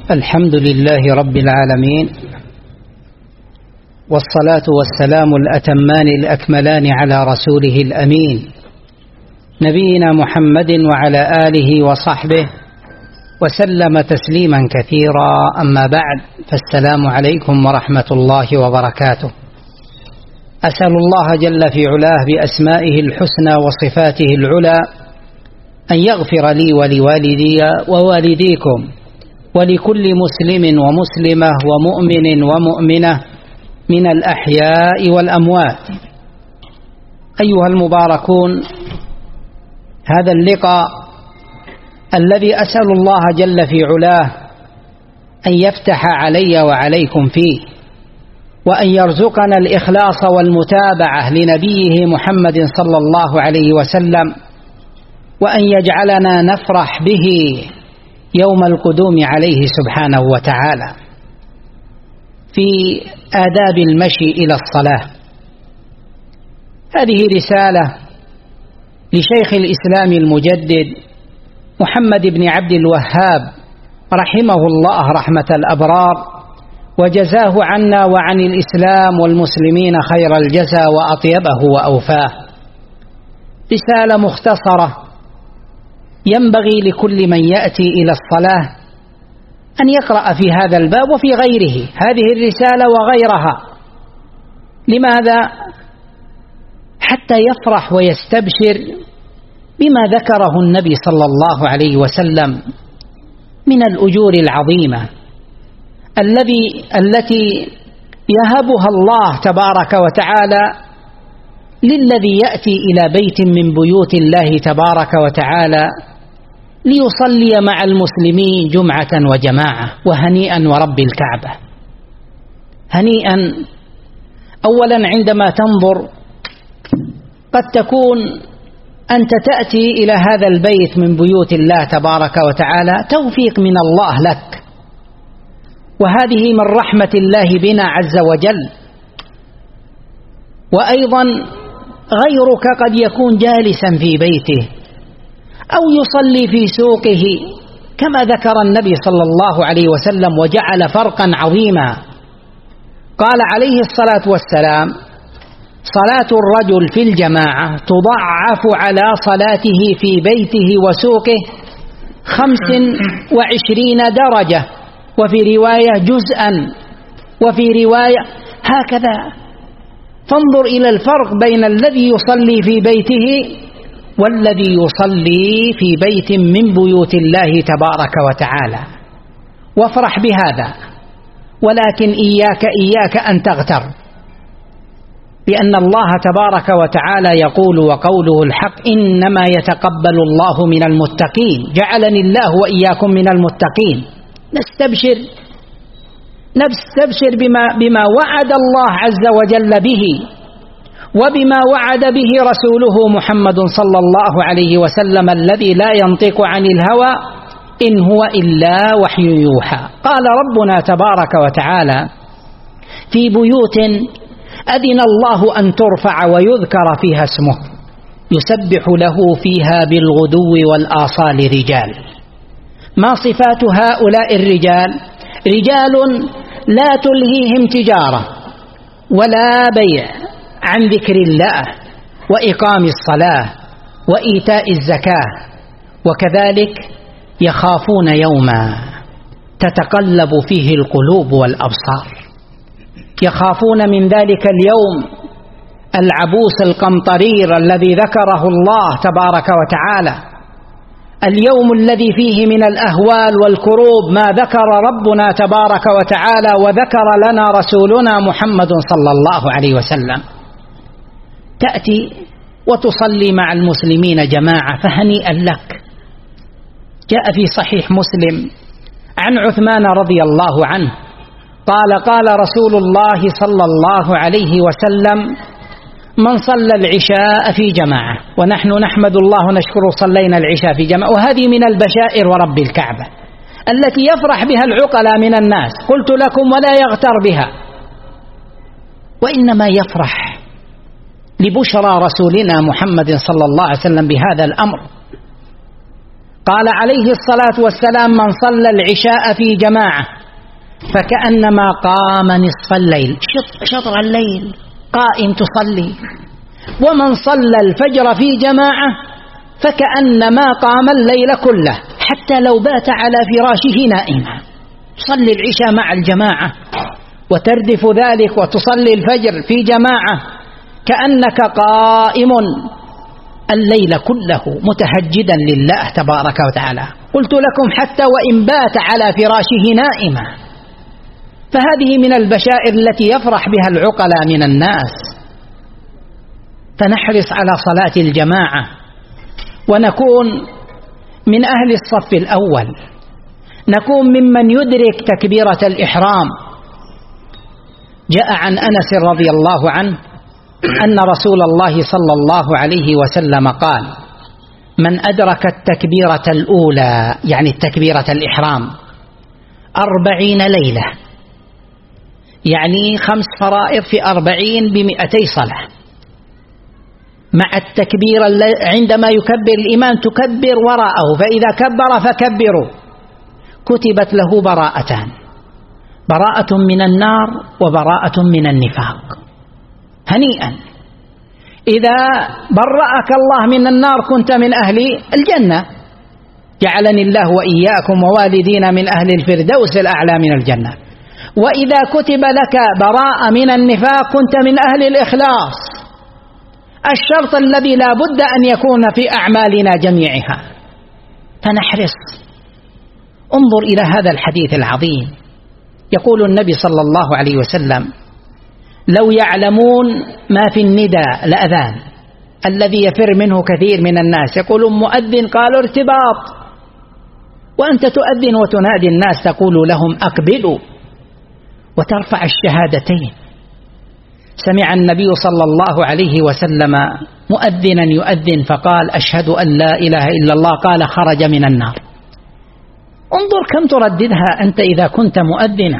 الحمد لله رب العالمين، والصلاة والسلام الأتمان الأكملان على رسوله الأمين نبينا محمد وعلى آله وصحبه وسلم تسليما كثيرا. أما بعد، فالسلام عليكم ورحمة الله وبركاته. أسأل الله جل في علاه بأسمائه الحسنى وصفاته العلى أن يغفر لي ولوالدي ووالديكم ولكل مسلم ومسلمة ومؤمن ومؤمنة من الأحياء والأموات. أيها المباركون، هذا اللقاء الذي أسأل الله جل في علاه أن يفتح علي وعليكم فيه، وأن يرزقنا الإخلاص والمتابعة لنبيه محمد صلى الله عليه وسلم، وأن يجعلنا نفرح به يوم القدوم عليه سبحانه وتعالى. في آداب المشي إلى الصلاة، هذه رسالة لشيخ الإسلام المجدد محمد بن عبد الوهاب رحمه الله رحمة الأبرار، وجزاه عنا وعن الإسلام والمسلمين خير الجزاء وأطيبه وأوفاه. رسالة مختصرة ينبغي لكل من يأتي إلى الصلاة أن يقرأ في هذا الباب وفي غيره هذه الرسالة وغيرها. لماذا؟ حتى يفرح ويستبشر بما ذكره النبي صلى الله عليه وسلم من الأجور العظيمة التي يهبها الله تبارك وتعالى للذي يأتي إلى بيت من بيوت الله تبارك وتعالى ليصلي مع المسلمين جمعة وجماعة. وهنيئا ورب الكعبة، هنيئا. أولا، عندما تنظر قد تكون أنت تأتي إلى هذا البيت من بيوت الله تبارك وتعالى توفيق من الله لك، وهذه من رحمة الله بنا عز وجل. وأيضا غيرك قد يكون جالسا في بيته أو يصلي في سوقه، كما ذكر النبي صلى الله عليه وسلم وجعل فرقا عظيما. قال عليه الصلاة والسلام: صلاة الرجل في الجماعة تضعف على صلاته في بيته وسوقه 25 درجة، وفي رواية جزءا، وفي رواية هكذا. فانظر إلى الفرق بين الذي يصلي في بيته والذي يصلي في بيت من بيوت الله تبارك وتعالى، وافرح بهذا. ولكن إياك أن تغتر، لأن الله تبارك وتعالى يقول وقوله الحق: إنما يتقبل الله من المتقين. جعلني الله وإياكم من المتقين. نستبشر بما وعد الله عز وجل به، وبما وعد به رسوله محمد صلى الله عليه وسلم الذي لا ينطق عن الهوى إن هو إلا وحي يوحى. قال ربنا تبارك وتعالى: في بيوت أذن الله أن ترفع ويذكر فيها اسمه يسبح له فيها بالغدو والآصال رجال. ما صفات هؤلاء الرجال؟ رجال لا تلهيهم تجارة ولا بيع عن ذكر الله وإقام الصلاة وإيتاء الزكاة، وكذلك يخافون يوما تتقلب فيه القلوب والأبصار. يخافون من ذلك اليوم العبوس القمطرير الذي ذكره الله تبارك وتعالى، اليوم الذي فيه من الأهوال والكروب ما ذكر ربنا تبارك وتعالى وذكر لنا رسولنا محمد صلى الله عليه وسلم. تأتي وتصلي مع المسلمين جماعة، فهنيئا لك. جاء في صحيح مسلم عن عثمان رضي الله عنه قال رسول الله صلى الله عليه وسلم: من صلى العشاء في جماعة، ونحن نحمد الله ونشكره صلينا العشاء في جماعة، وهذه من البشائر ورب الكعبة التي يفرح بها العقلاء من الناس. قلت لكم ولا يغتر بها، وإنما يفرح لبشرى رسولنا محمد صلى الله عليه وسلم بهذا الأمر. قال عليه الصلاة والسلام: من صلى العشاء في جماعة فكأنما قام نصف الليل، شطر الليل قائم تصلي. ومن صلى الفجر في جماعة فكأنما قام الليل كله، حتى لو بات على فراشه نائما. تصلي العشاء مع الجماعة وتردف ذلك وتصلي الفجر في جماعة كأنك قائم الليل كله متهجدا لله تبارك وتعالى. قلت لكم حتى وإن بات على فراشه نائما. فهذه من البشائر التي يفرح بها العقلاء من الناس. فنحرص على صلاة الجماعة ونكون من أهل الصف الأول، نكون ممن يدرك تكبيرة الإحرام. جاء عن أنس رضي الله عنه أن رسول الله صلى الله عليه وسلم قال: من أدرك التكبيرة الأولى، يعني التكبيرة الإحرام، 40 ليلة، يعني 5 فرائض في 40 ب200 صلاة، مع التكبير عندما يكبر الإمام تكبر وراءه، فإذا كبر فكبروا، كتبت له براءتان: براءة من النار وبراءة من النفاق. هنيئا، إذا برأك الله من النار كنت من أهل الجنة، جعلني الله وإياكم ووالدينا من أهل الفردوس الأعلى من الجنة. وإذا كتب لك براءة من النفاق كنت من أهل الإخلاص، الشرط الذي لا بد أن يكون في أعمالنا جميعها. فنحرص. انظر إلى هذا الحديث العظيم، يقول النبي صلى الله عليه وسلم: لو يعلمون ما في النداء الأذان الذي يفر منه كثير من الناس، يقول مؤذن، قالوا ارتباط، وأنت تؤذن وتنادي الناس تقول لهم أقبلوا وترفع الشهادتين. سمع النبي صلى الله عليه وسلم مؤذنا يؤذن فقال: أشهد أن لا إله إلا الله، قال: خرج من النار. انظر كم ترددها أنت إذا كنت مؤذنا.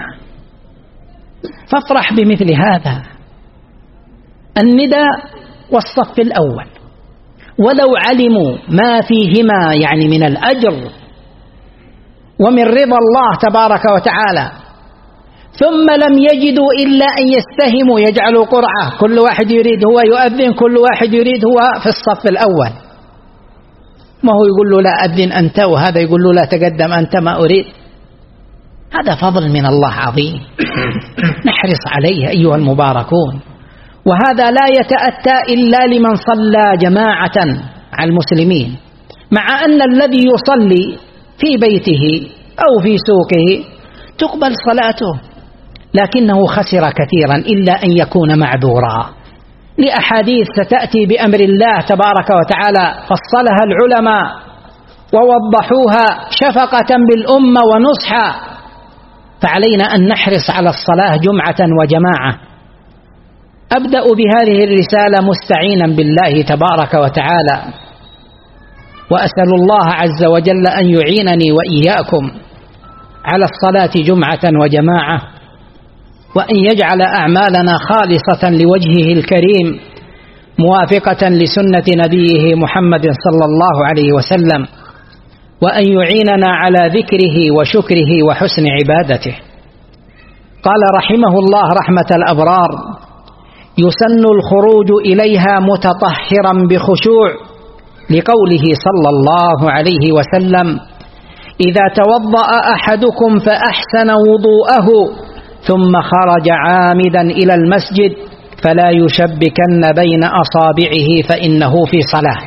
فافرح بمثل هذا النداء والصف الأول، ولو علموا ما فيهما يعني من الأجر ومن رضا الله تبارك وتعالى، ثم لم يجدوا إلا أن يستهموا، يجعلوا قرعة، كل واحد يريد هو يؤذن، كل واحد يريد هو في الصف الأول. ما هو يقول له لا أذن أنت، وهذا يقول له لا تقدم أنت، ما أريد. هذا فضل من الله عظيم نحرص عليه أيها المباركون. وهذا لا يتأتى إلا لمن صلى جماعة على المسلمين، مع أن الذي يصلي في بيته أو في سوقه تقبل صلاته، لكنه خسر كثيرا إلا أن يكون معذورا، لأحاديث ستأتي بأمر الله تبارك وتعالى فصلها العلماء ووضحوها شفقة بالأمة ونصحا. فعلينا أن نحرص على الصلاة جمعة وجماعة. أبدأ بهذه الرسالة مستعينا بالله تبارك وتعالى، وأسأل الله عز وجل أن يعينني وإياكم على الصلاة جمعة وجماعة، وأن يجعل أعمالنا خالصة لوجهه الكريم موافقة لسنة نبيه محمد صلى الله عليه وسلم، وأن يعيننا على ذكره وشكره وحسن عبادته. قال رحمه الله رحمة الأبرار: يسن الخروج إليها متطهرا بخشوع، لقوله صلى الله عليه وسلم: إذا توضأ أحدكم فأحسن وضوءه ثم خرج عامدا إلى المسجد فلا يشبكن بين أصابعه فإنه في صلاة.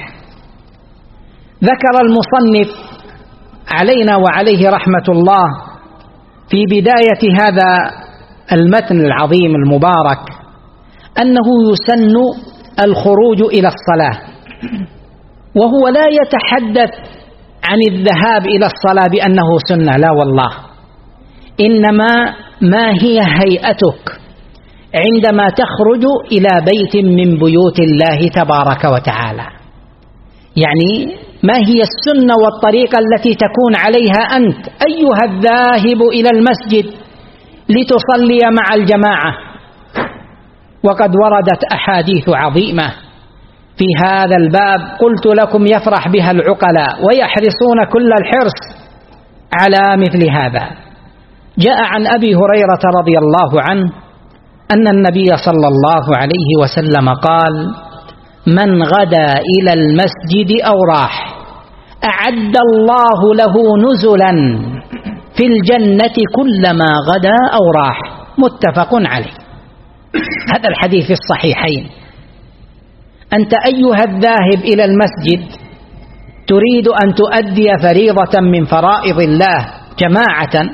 ذكر المصنف علينا وعليه رحمة الله في بداية هذا المتن العظيم المبارك أنه يسن الخروج إلى الصلاة، وهو لا يتحدث عن الذهاب إلى الصلاة بأنه سنة، لا والله، إنما ما هي هيئتك عندما تخرج إلى بيت من بيوت الله تبارك وتعالى، يعني ما هي السنة والطريقة التي تكون عليها أنت أيها الذاهب إلى المسجد لتصلي مع الجماعة. وقد وردت أحاديث عظيمة في هذا الباب قلت لكم يفرح بها العقلاء ويحرصون كل الحرص على مثل هذا. جاء عن أبي هريرة رضي الله عنه أن النبي صلى الله عليه وسلم قال: من غدا إلى المسجد أو راح أعد الله له نزلا في الجنة كلما غدا أو راح. متفق عليه. هذا الحديث في الصحيحين. أنت أيها الذاهب إلى المسجد تريد أن تؤدي فريضة من فرائض الله جماعة،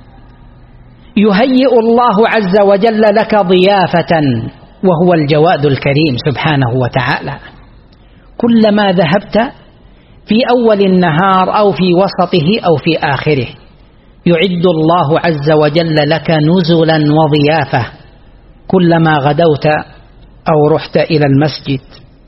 يهيئ الله عز وجل لك ضيافة، وهو الجواد الكريم سبحانه وتعالى. كلما ذهبت في أول النهار أو في وسطه أو في آخره يعد الله عز وجل لك نزلا وضيافة كلما غدوت أو رحت إلى المسجد.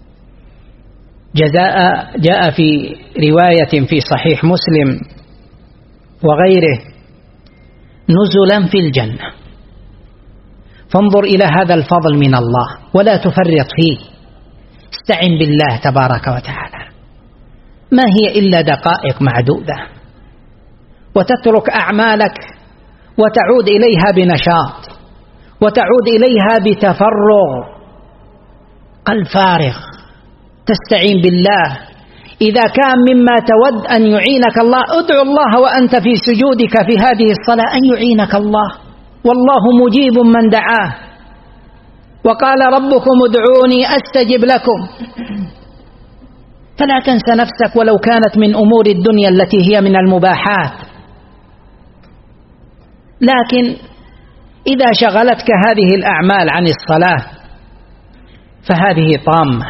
جاء في رواية في صحيح مسلم وغيره: نزلا في الجنة. فانظر إلى هذا الفضل من الله ولا تفرط فيه. استعن بالله تبارك وتعالى، ما هي إلا دقائق معدودة، وتترك أعمالك وتعود إليها بنشاط، وتعود إليها بتفرغ، قلب فارغ. تستعين بالله. إذا كان مما تود أن يعينك الله ادعو الله وأنت في سجودك في هذه الصلاة أن يعينك الله، والله مجيب من دعاه. وقال ربكم ادعوني أستجب لكم. فلا تنس نفسك ولو كانت من أمور الدنيا التي هي من المباحات، لكن إذا شغلتك هذه الأعمال عن الصلاة فهذه طامة.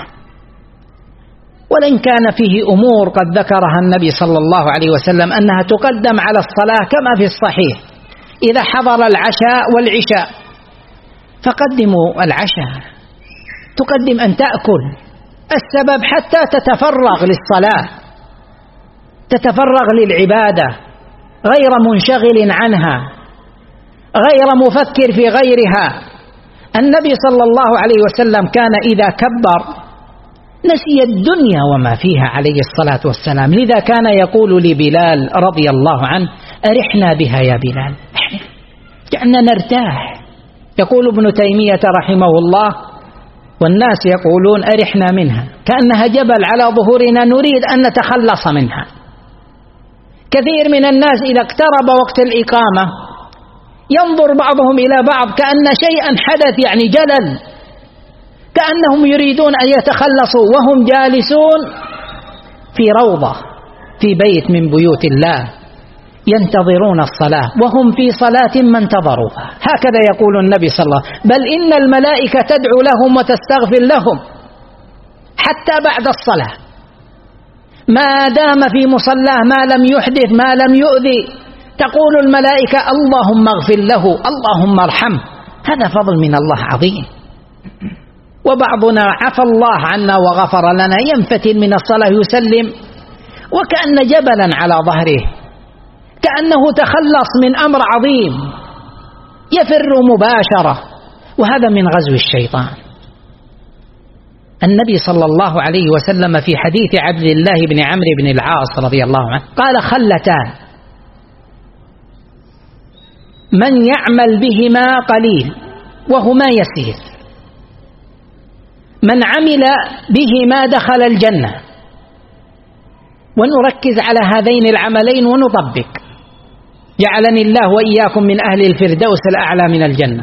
ولن كان فيه أمور قد ذكرها النبي صلى الله عليه وسلم أنها تقدم على الصلاة كما في الصحيح: إذا حضر العشاء والعشاء فقدموا العشاء، تقدم أن تأكل. السبب حتى تتفرغ للصلاة، تتفرغ للعبادة غير منشغل عنها، غير مفكر في غيرها. النبي صلى الله عليه وسلم كان إذا كبر نسي الدنيا وما فيها عليه الصلاة والسلام. لذا كان يقول لبلال رضي الله عنه: أرحنا بها يا بلال، جعلنا نرتاح. يقول ابن تيمية رحمه الله: والناس يقولون أرحنا منها، كأنها جبل على ظهورنا نريد أن نتخلص منها. كثير من الناس إذا اقترب وقت الإقامة ينظر بعضهم إلى بعض كأن شيئا حدث، يعني جلل، كأنهم يريدون أن يتخلصوا وهم جالسون في روضة في بيت من بيوت الله ينتظرون الصلاة، وهم في صلاة ما انتظروها. هكذا يقول النبي صلى الله عليه وسلم: بل إن الملائكة تدعو لهم وتستغفر لهم حتى بعد الصلاة، ما دام في مصلاه، ما لم يحدث، ما لم يؤذي، تقول الملائكة: اللهم اغفر له، اللهم ارحمه. هذا فضل من الله عظيم. وبعضنا عفى الله عنا وغفر لنا ينفتل من الصلاة يسلم وكأن جبلا على ظهره، كأنه تخلص من أمر عظيم، يفر مباشرة، وهذا من غزو الشيطان. النبي صلى الله عليه وسلم في حديث عبد الله بن عمرو بن العاص رضي الله عنه قال: خلتان من يعمل بهما قليل وهما يسير، من عمل بهما دخل الجنة. ونركز على هذين العملين ونطبق. جعلني الله وإياكم من أهل الفردوس الأعلى من الجنة.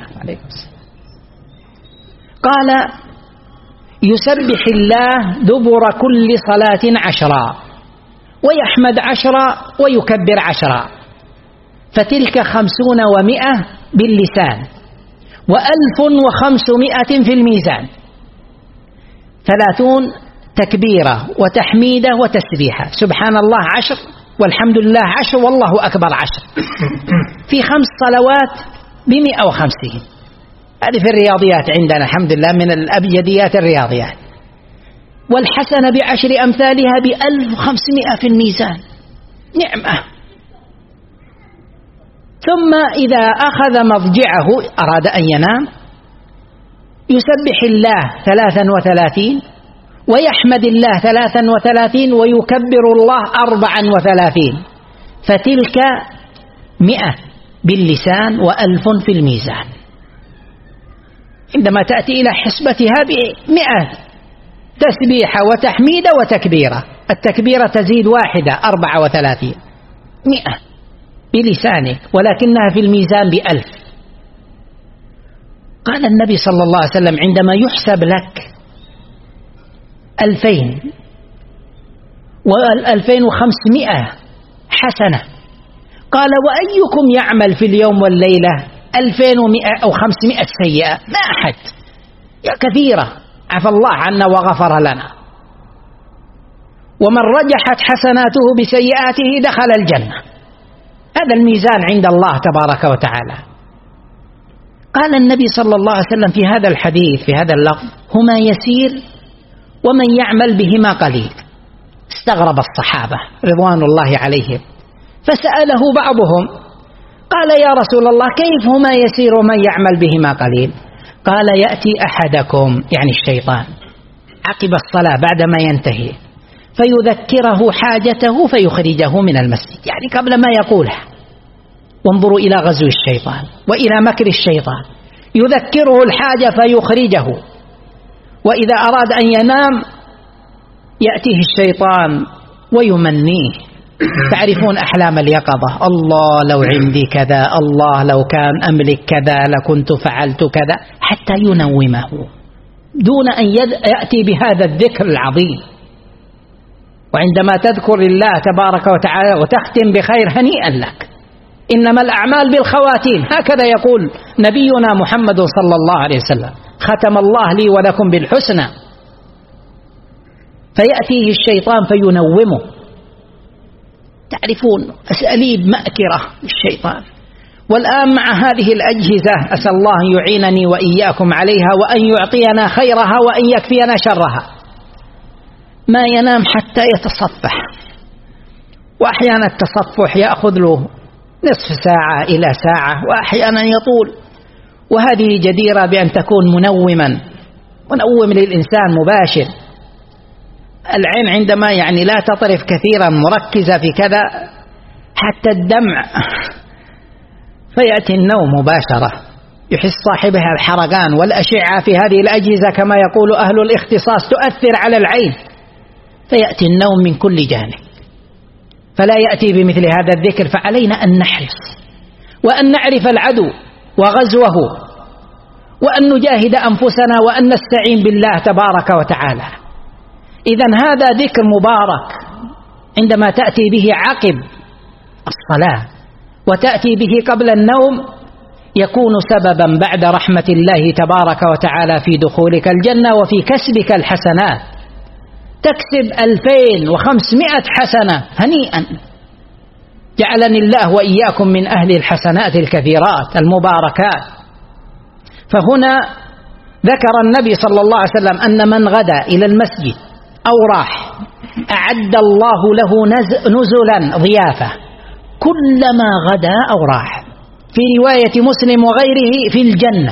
قال: يسبح الله دبر كل صلاة 10، ويحمد 10، ويكبر 10، فتلك 50 و100 باللسان، 1500 في الميزان، 30 تكبيرة وتحميدة وتسبيحة، سبحان الله 10، والحمد لله 10، والله أكبر 10، في 5 صلوات ب150. هذه في الرياضيات عندنا الحمد لله من الأبجديات الرياضيات. والحسنة ب10 أمثالها ب1500 في الميزان، نعمة. ثم إذا أخذ مضجعه أراد أن ينام يسبح الله 33 ويحمد الله 33 ويكبر الله 34، فتلك 100 باللسان و1000 في الميزان. عندما تأتي إلى حسبتها 100 تسبيحة وتحميدة وتكبيرة، التكبيرة تزيد 1 34، 100 بلسانك ولكنها في الميزان 1000. قال النبي صلى الله عليه وسلم عندما يحسب لك 2000 و2500 حسنة، قال وأيكم يعمل في اليوم والليلة 2100 أو 500 سيئة؟ ما أحد، يا كثيرة، عفى الله عنا وغفر لنا. ومن رجحت حسناته بسيئاته دخل الجنة. هذا الميزان عند الله تبارك وتعالى. قال النبي صلى الله عليه وسلم في هذا الحديث في هذا اللفظ: هما يسير ومن يعمل بهما قليل. استغرب الصحابة رضوان الله عليهم، فسأله بعضهم قال: يا رسول الله كيف هما يسير ومن يعمل بهما قليل؟ قال: يأتي أحدكم، يعني الشيطان، عقب الصلاة بعدما ينتهي فيذكره حاجته فيخرجه من المسجد، يعني قبل ما يقولها. وانظروا إلى غزو الشيطان وإلى مكر الشيطان، يذكره الحاجة فيخرجه، وإذا أراد أن ينام يأتيه الشيطان ويمنيه. تعرفون أحلام اليقظة: الله لو عندي كذا، الله لو كان أملك كذا لكنت فعلت كذا، حتى ينومه دون أن يأتي بهذا الذكر العظيم. وعندما تذكر الله تبارك وتعالى وتختم بخير هنيئا لك، إنما الأعمال بالخواتيم، هكذا يقول نبينا محمد صلى الله عليه وسلم: ختم الله لي ولكم بالحسنى. فيأتيه الشيطان فينومه. تعرفون أساليب مأكرة الشيطان. والآن مع هذه الأجهزة أسأل الله أن يعينني وإياكم عليها، وأن يعطينا خيرها وأن يكفينا شرها. ما ينام حتى يتصفح، وأحيانا التصفح يأخذ له نصف ساعة إلى ساعة، وأحيانا يطول. وهذه جديرة بأن تكون منوم للإنسان مباشر. العين عندما يعني لا تطرف كثيرا، مركزة في كذا حتى الدمع، فيأتي النوم مباشرة. يحس صاحبها الحرقان. والأشعة في هذه الأجهزة كما يقول أهل الاختصاص تؤثر على العين، فيأتي النوم من كل جانب، فلا يأتي بمثل هذا الذكر. فعلينا أن نحرص وأن نعرف العدو وغزوه، وأن نجاهد أنفسنا وأن نستعين بالله تبارك وتعالى. إذن هذا ذكر مبارك عندما تأتي به عقب الصلاة وتأتي به قبل النوم، يكون سببا بعد رحمة الله تبارك وتعالى في دخولك الجنة وفي كسبك الحسنات. تكسب 2500 حسنة هنيئا. جعلني الله وإياكم من أهل الحسنات الكثيرات المباركات. فهنا ذكر النبي صلى الله عليه وسلم أن من غدا إلى المسجد أو راح أعد الله له نزلا ضيافة كلما غدا أو راح. في رواية مسلم وغيره: في الجنة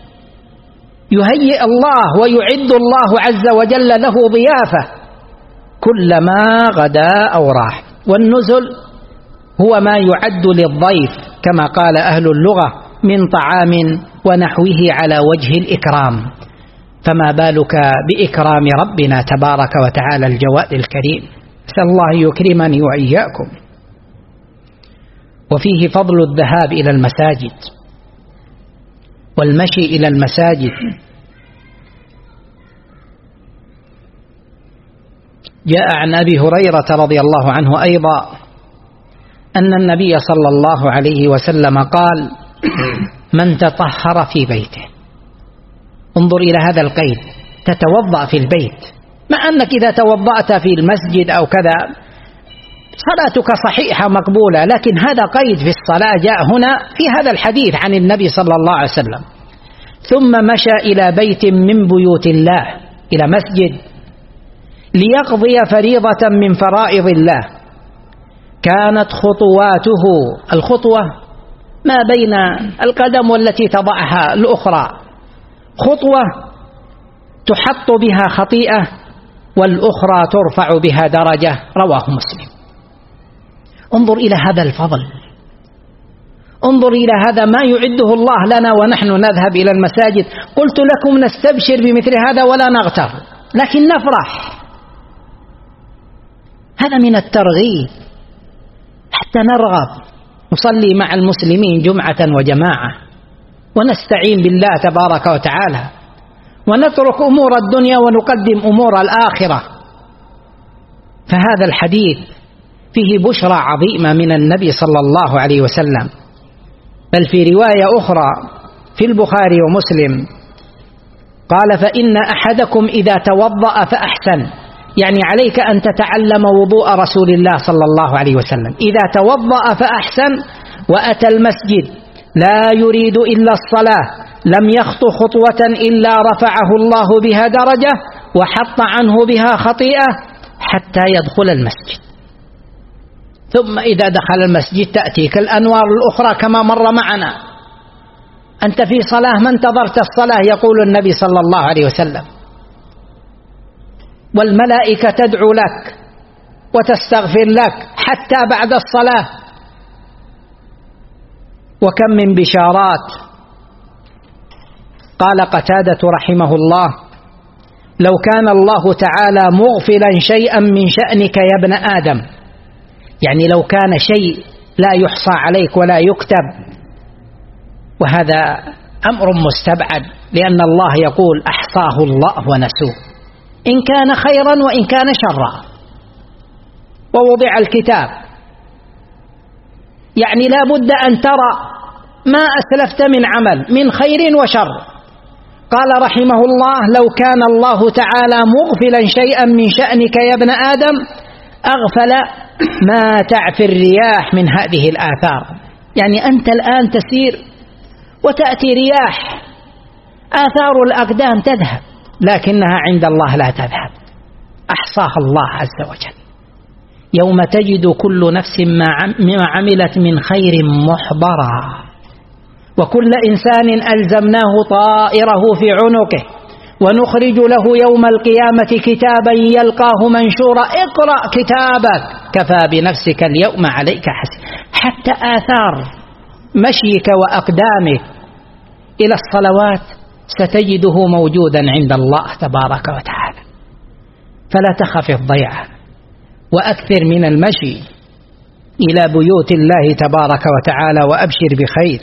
يهيئ الله ويعد الله عز وجل له ضيافة كلما غدا أو راح. والنزل هو ما يعد للضيف كما قال أهل اللغة من طعام ونحوه على وجه الإكرام، فما بالك بإكرام ربنا تبارك وتعالى الجواد الكريم. أسأل الله يكرمني وإياكم. وفيه فضل الذهاب إلى المساجد والمشي إلى المساجد. جاء عن أبي هريرة رضي الله عنه أيضا أن النبي صلى الله عليه وسلم قال: من تطهر في بيته. انظر إلى هذا القيد: تتوضأ في البيت، مع أنك إذا توضأت في المسجد أو كذا صلاتك صحيحة مقبولة، لكن هذا قيد في الصلاة جاء هنا في هذا الحديث عن النبي صلى الله عليه وسلم. ثم مشى إلى بيت من بيوت الله، إلى مسجد، ليقضي فريضة من فرائض الله. كانت خطواته، الخطوة ما بين القدم والتي تضعها الأخرى، خطوة تحط بها خطيئة والأخرى ترفع بها درجة، رواه مسلم. انظر إلى هذا الفضل، انظر إلى هذا ما يعده الله لنا ونحن نذهب إلى المساجد. قلت لكم نستبشر بمثل هذا ولا نغتر، لكن نفرح. هذا من الترغيب حتى نرغب نصلي مع المسلمين جمعة وجماعة، ونستعين بالله تبارك وتعالى، ونترك أمور الدنيا ونقدم أمور الآخرة. فهذا الحديث فيه بشرى عظيمة من النبي صلى الله عليه وسلم. بل في رواية أخرى في البخاري ومسلم قال: فإن أحدكم إذا توضأ فأحسن، يعني عليك أن تتعلم وضوء رسول الله صلى الله عليه وسلم. إذا توضأ فأحسن وأتى المسجد لا يريد إلا الصلاة لم يخط خطوة إلا رفعه الله بها درجة وحط عنه بها خطيئة حتى يدخل المسجد. ثم إذا دخل المسجد تأتيك الأنوار الأخرى كما مر معنا. أنت في صلاة ما انتظرت الصلاة، يقول النبي صلى الله عليه وسلم، والملائكة تدعو لك وتستغفر لك حتى بعد الصلاة. وكم من بشارات. قال قتادة رحمه الله: لو كان الله تعالى مغفلا شيئا من شأنك يا ابن آدم، يعني لو كان شيء لا يحصى عليك ولا يكتب، وهذا أمر مستبعد، لأن الله يقول: أحصاه الله ونسوه، إن كان خيرا وإن كان شرا، ووضع الكتاب. يعني لا بد أن ترى ما أسلفت من عمل من خير وشر. قال رحمه الله: لو كان الله تعالى مغفلا شيئا من شأنك يا ابن آدم أغفل ما تعفي الرياح من هذه الآثار. يعني أنت الآن تسير وتأتي رياح، آثار الأقدام تذهب، لكنها عند الله لا تذهب، أحصاها الله عز وجل. يوم تجد كل نفس ما عملت من خير محضرا، وكل إنسان ألزمناه طائره في عنقه، ونخرج له يوم القيامة كتابا يلقاه منشورا: اقرأ كتابك كفى بنفسك اليوم عليك حسيب. حتى آثار مشيك وأقدامك إلى الصلوات ستجده موجودا عند الله تبارك وتعالى. فلا تخف الضيعة، وأكثر من المشي إلى بيوت الله تبارك وتعالى، وأبشر بخير.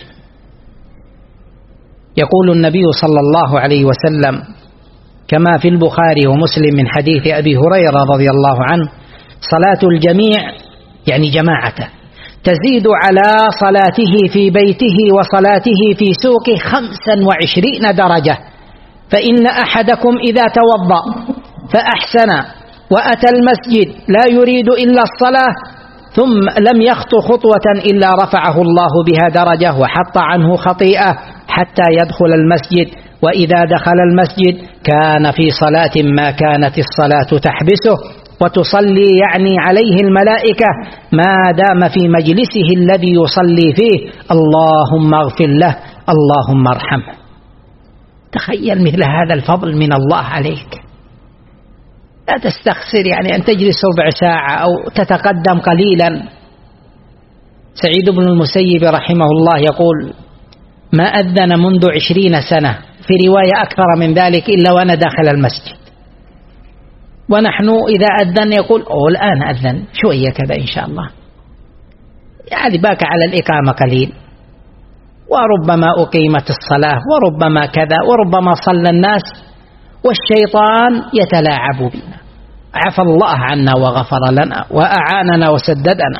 يقول النبي صلى الله عليه وسلم كما في البخاري ومسلم من حديث أبي هريرة رضي الله عنه: صلاة الجميع، يعني جماعته، تزيد على صلاته في بيته وصلاته في سوقه 25 درجة. فإن أحدكم إذا توضأ فأحسن وأتى المسجد لا يريد إلا الصلاة ثم لم يخط خطوة إلا رفعه الله بها درجة وحط عنه خطيئة حتى يدخل المسجد. وإذا دخل المسجد كان في صلاة ما كانت الصلاة تحبسه، وتصلي يعني عليه الملائكة ما دام في مجلسه الذي يصلي فيه: اللهم اغفر له، اللهم ارحمه. تخيل مثل هذا الفضل من الله عليك. لا تستخسر يعني أن تجلس ربع ساعة أو تتقدم قليلا. سعيد بن المسيب رحمه الله يقول: ما أذن منذ 20 سنة، في رواية أكثر من ذلك، إلا وأنا داخل المسجد. ونحن إذا أذن يقول: الآن أذن شوية كذا إن شاء الله، يعني باك على الإقامة قليل، وربما أقيمت الصلاة، وربما كذا، وربما صلى الناس، والشيطان يتلاعب بنا. عفى الله عنا وغفر لنا وأعاننا وسددنا.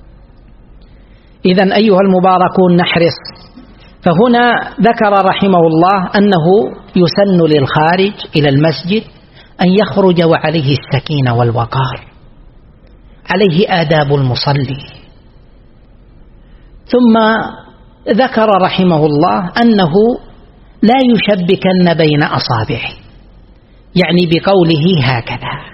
إذن أيها المباركون نحرص. فهنا ذكر رحمه الله أنه يسن للخارج إلى المسجد أن يخرج وعليه السكينة والوقار، عليه آداب المصلي. ثم ذكر رحمه الله أنه لا يشبكن بين أصابعه، يعني بقوله هكذا.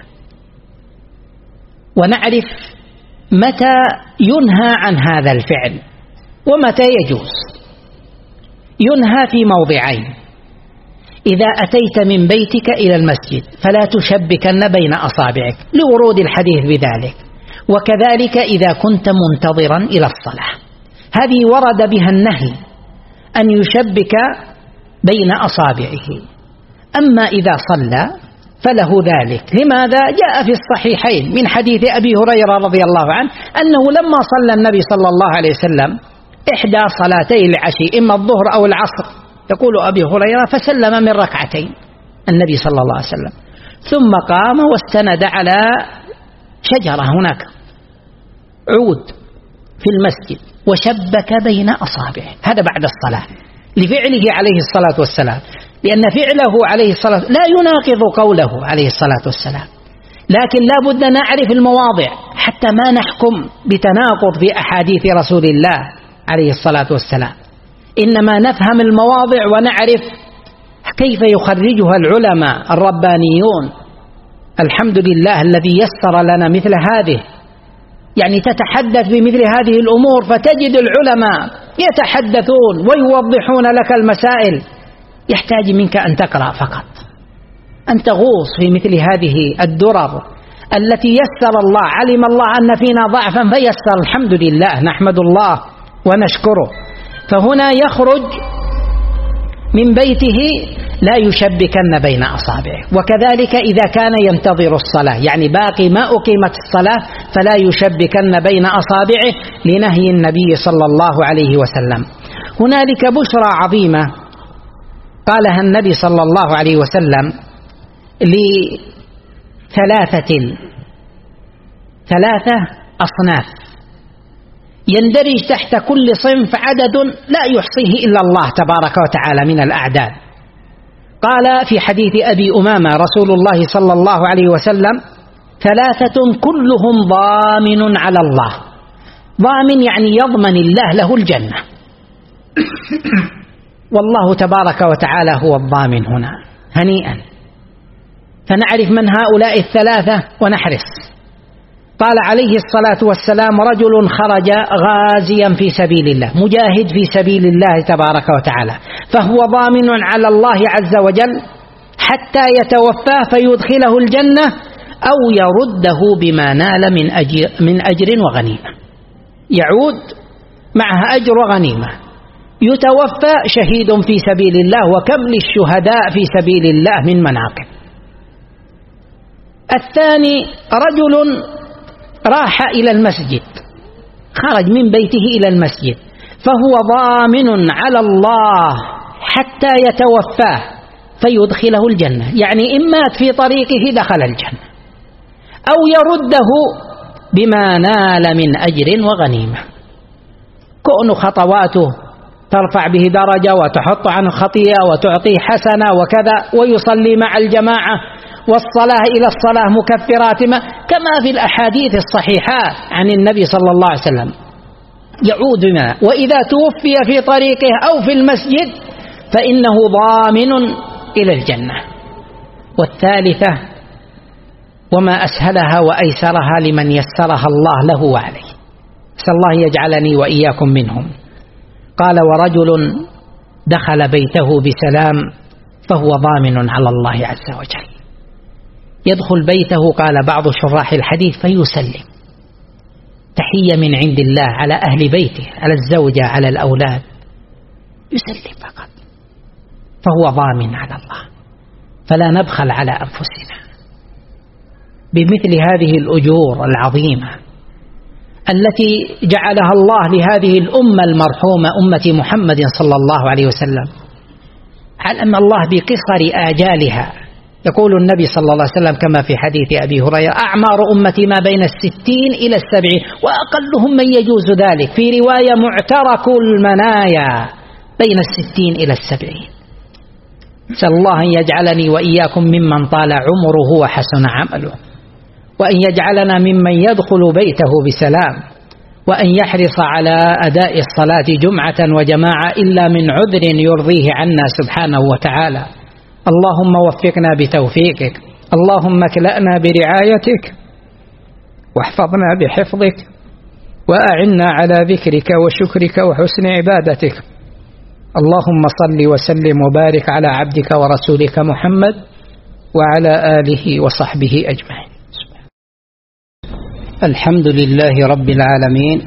ونعرف متى ينهى عن هذا الفعل ومتى يجوز. ينهى في موضعين: إذا أتيت من بيتك إلى المسجد فلا تشبكن بين أصابعك لورود الحديث بذلك، وكذلك إذا كنت منتظرا إلى الصلاة، هذه ورد بها النهي أن يشبك بين أصابعه. أما إذا صلى فله ذلك. لماذا؟ جاء في الصحيحين من حديث أبي هريرة رضي الله عنه أنه لما صلى النبي صلى الله عليه وسلم إحدى صلاتي العشي إما الظهر أو العصر، يقول أبي هريرة فسلم من ركعتين النبي صلى الله عليه وسلم، ثم قام واستند على شجرة هناك عود في المسجد وشبك بين أصابعه، هذا بعد الصلاة لفعله عليه الصلاة والسلام، لأن فعله عليه الصلاة لا يناقض قوله عليه الصلاة والسلام، لكن لا بد نعرف المواضع حتى ما نحكم بتناقض في أحاديث رسول الله عليه الصلاة والسلام، إنما نفهم المواضع ونعرف كيف يخرجها العلماء الربانيون. الحمد لله الذي يسر لنا مثل هذه، يعني تتحدث بمثل هذه الأمور فتجد العلماء يتحدثون ويوضحون لك المسائل، يحتاج منك أن تقرأ فقط، أن تغوص في مثل هذه الدرر التي يسر الله، علم الله أن فينا ضعفا فيسر، الحمد لله نحمد الله ونشكره. فهنا يخرج من بيته لا يشبكن بين أصابعه، وكذلك إذا كان ينتظر الصلاة، يعني باقي ما أقيمت الصلاة فلا يشبكن بين أصابعه لنهي النبي صلى الله عليه وسلم. هنالك بشرى عظيمة قالها النبي صلى الله عليه وسلم ثلاثة أصناف يندرج تحت كل صنف عدد لا يحصيه إلا الله تبارك وتعالى من الأعداد. قال في حديث أبي أمامة رسول الله صلى الله عليه وسلم: ثلاثة كلهم ضامن على الله. ضامن يعني يضمن الله له الجنة والله تبارك وتعالى هو الضامن هنا. هنيئا، فنعرف من هؤلاء الثلاثة ونحرص. قال عليه الصلاة والسلام: رجل خرج غازيا في سبيل الله، مجاهد في سبيل الله تبارك وتعالى، فهو ضامن على الله عز وجل حتى يتوفاه فيدخله الجنة أو يرده بما نال من أجر وغنيمة، يعود معها أجر وغنيمة، يتوفى شهيد في سبيل الله، وكم للشهداء في سبيل الله من مناقب. الثاني رجل راح إلى المسجد، خرج من بيته إلى المسجد، فهو ضامن على الله حتى يتوفاه فيدخله الجنة، يعني إن مات في طريقه دخل الجنة، أو يرده بما نال من أجر وغنيمة، كون خطواته ترفع به درجة وتحط عنه خطيئة وتعطيه حسنة وكذا، ويصلي مع الجماعة، والصلاة إلى الصلاة مكفرات كما في الأحاديث الصحيحات عن النبي صلى الله عليه وسلم، يعود بما. وإذا توفي في طريقه أو في المسجد فإنه ضامن إلى الجنة. والثالثة وما أسهلها وأيسرها لمن يسرها الله له وعليه، أسأل الله يجعلني وإياكم منهم. قال: ورجل دخل بيته بسلام فهو ضامن على الله عز وجل. يدخل بيته، قال بعض شراح الحديث، فيسلم تحية من عند الله على أهل بيته، على الزوجة، على الأولاد، يسلم فقط، فهو ضامن على الله. فلا نبخل على أنفسنا بمثل هذه الأجور العظيمة التي جعلها الله لهذه الأمة المرحومة أمة محمد صلى الله عليه وسلم، علم الله بقصر آجالها. يقول النبي صلى الله عليه وسلم كما في حديث أبي هريرة: أعمار أمتي ما بين 60 إلى 70، وأقلهم من يجوز ذلك. في رواية: معترك المنايا بين 60 إلى 70. نسأل الله أن يجعلني وإياكم ممن طال عمره وحسن عمله، وأن يجعلنا ممن يدخل بيته بسلام، وأن يحرص على أداء الصلاة جمعة وجماعة إلا من عذر يرضيه عنا سبحانه وتعالى. اللهم وفقنا بتوفيقك، اللهم اكلأنا برعايتك، واحفظنا بحفظك، وأعنا على ذكرك وشكرك وحسن عبادتك. اللهم صل وسلم وبارك على عبدك ورسولك محمد وعلى آله وصحبه أجمعين. الحمد لله رب العالمين،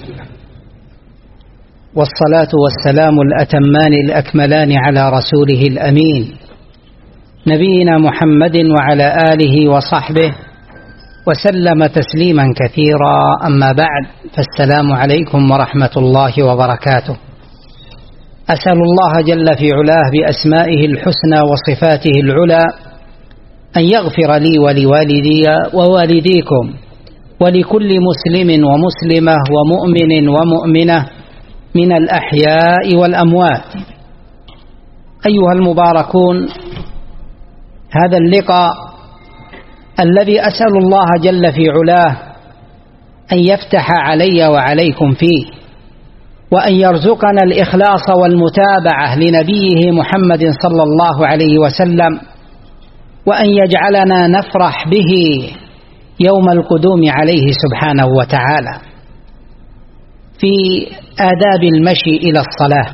والصلاة والسلام الأتمان الأكملان على رسوله الأمين نبينا محمد وعلى آله وصحبه وسلم تسليما كثيرا. أما بعد، فالسلام عليكم ورحمة الله وبركاته. أسأل الله جل في علاه بأسمائه الحسنى وصفاته العلى أن يغفر لي ولوالدي ووالديكم ولكل مسلم ومسلمة ومؤمن ومؤمنة من الأحياء والأموات. أيها المباركون، هذا اللقاء الذي أسأل الله جل في علاه أن يفتح علي وعليكم فيه، وأن يرزقنا الإخلاص والمتابعة لنبيه محمد صلى الله عليه وسلم، وأن يجعلنا نفرح به يوم القدوم عليه سبحانه وتعالى. في آداب المشي إلى الصلاة،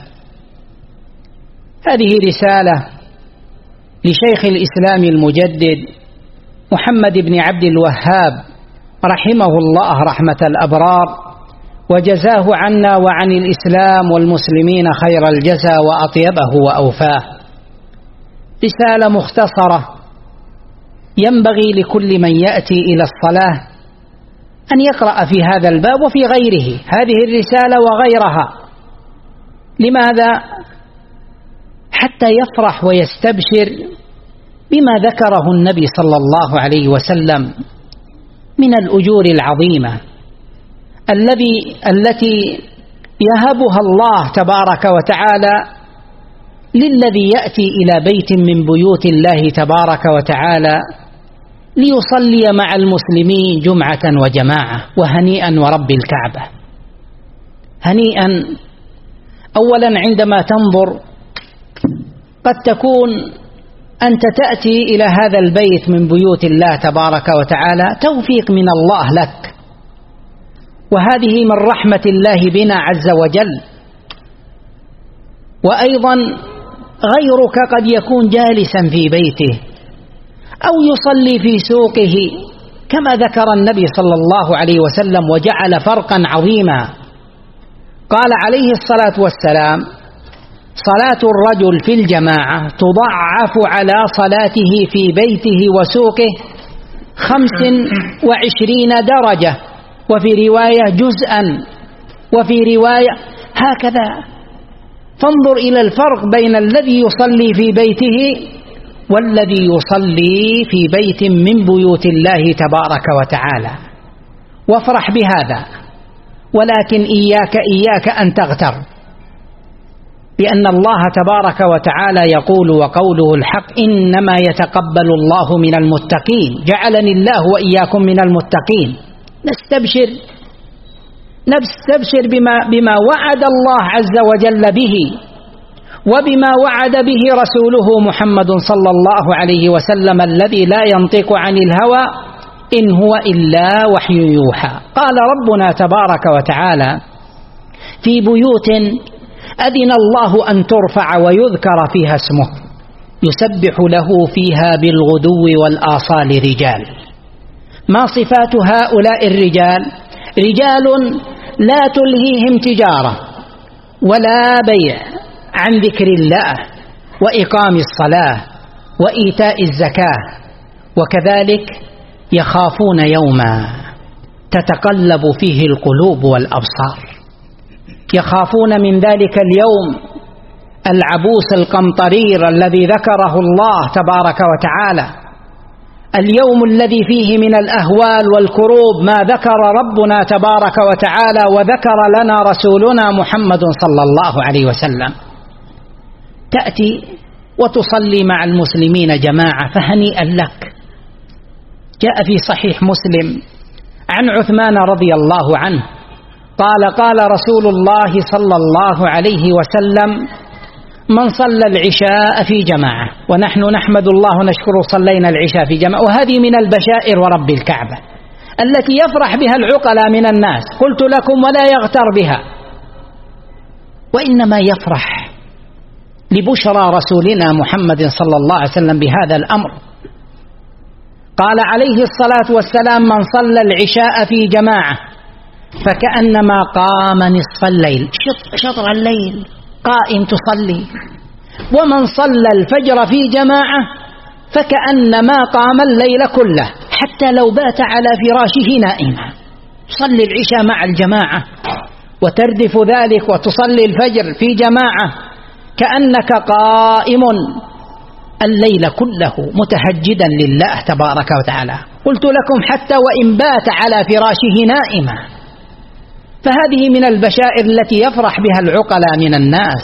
هذه رسالة لشيخ الإسلام المجدد محمد بن عبد الوهاب رحمه الله رحمة الأبرار، وجزاه عنا وعن الإسلام والمسلمين خير الجزاء وأطيبه وأوفاه. رسالة مختصرة ينبغي لكل من يأتي إلى الصلاة أن يقرأ في هذا الباب وفي غيره، هذه الرسالة وغيرها. لماذا؟ حتى يفرح ويستبشر بما ذكره النبي صلى الله عليه وسلم من الأجور العظيمة التي يهبها الله تبارك وتعالى للذي يأتي إلى بيت من بيوت الله تبارك وتعالى ليصلي مع المسلمين جمعة وجماعة. وهنيئا ورب الكعبة، هنيئا. أولا عندما تنظر قد تكون أنت تأتي إلى هذا البيت من بيوت الله تبارك وتعالى توفيق من الله لك، وهذه من رحمة الله بنا عز وجل. وأيضا غيرك قد يكون جالسا في بيته أو يصلي في سوقه، كما ذكر النبي صلى الله عليه وسلم وجعل فرقا عظيما. قال عليه الصلاة والسلام: صلاة الرجل في الجماعة تضعف على صلاته في بيته وسوقه 25 درجة، وفي رواية جزءا، وفي رواية هكذا. فانظر إلى الفرق بين الذي يصلي في بيته والذي يصلي في بيت من بيوت الله تبارك وتعالى، وافرح بهذا. ولكن إياك أن تغتر، لأن الله تبارك وتعالى يقول وقوله الحق: إنما يتقبل الله من المتقين. جعلني الله وإياكم من المتقين. نستبشر بما وعد الله عز وجل به، وبما وعد به رسوله محمد صلى الله عليه وسلم الذي لا ينطق عن الهوى إن هو إلا وحي يوحى. قال ربنا تبارك وتعالى: في بيوت أذن الله أن ترفع ويذكر فيها اسمه يسبح له فيها بالغدو والآصال رجال. ما صفات هؤلاء الرجال؟ رجال لا تلهيهم تجارة ولا بيع عن ذكر الله وإقام الصلاة وإيتاء الزكاة، وكذلك يخافون يوما تتقلب فيه القلوب والأبصار. يخافون من ذلك اليوم العبوس القمطرير الذي ذكره الله تبارك وتعالى، اليوم الذي فيه من الأهوال والكروب ما ذكر ربنا تبارك وتعالى وذكر لنا رسولنا محمد صلى الله عليه وسلم. تأتي وتصلي مع المسلمين جماعة، فهنيئا لك. جاء في صحيح مسلم عن عثمان رضي الله عنه قال رسول الله صلى الله عليه وسلم: من صلى العشاء في جماعة، ونحن نحمد الله ونشكره صلينا العشاء في جماعة، وهذه من البشائر ورب الكعبة التي يفرح بها العقلاء من الناس. قلت لكم: ولا يغتر بها، وإنما يفرح لبشرى رسولنا محمد صلى الله عليه وسلم بهذا الأمر. قال عليه الصلاة والسلام: من صلى العشاء في جماعة فكأنما قام نصف الليل، شطر الليل قائم تصلي. ومن صلى الفجر في جماعة فكأنما قام الليل كله، حتى لو بات على فراشه نائما. تصلي العشاء مع الجماعة وتردف ذلك وتصلي الفجر في جماعة كأنك قائم الليل كله متهجدا لله تبارك وتعالى. قلت لكم حتى وإن بات على فراشه نائما. فهذه من البشائر التي يفرح بها العقلاء من الناس.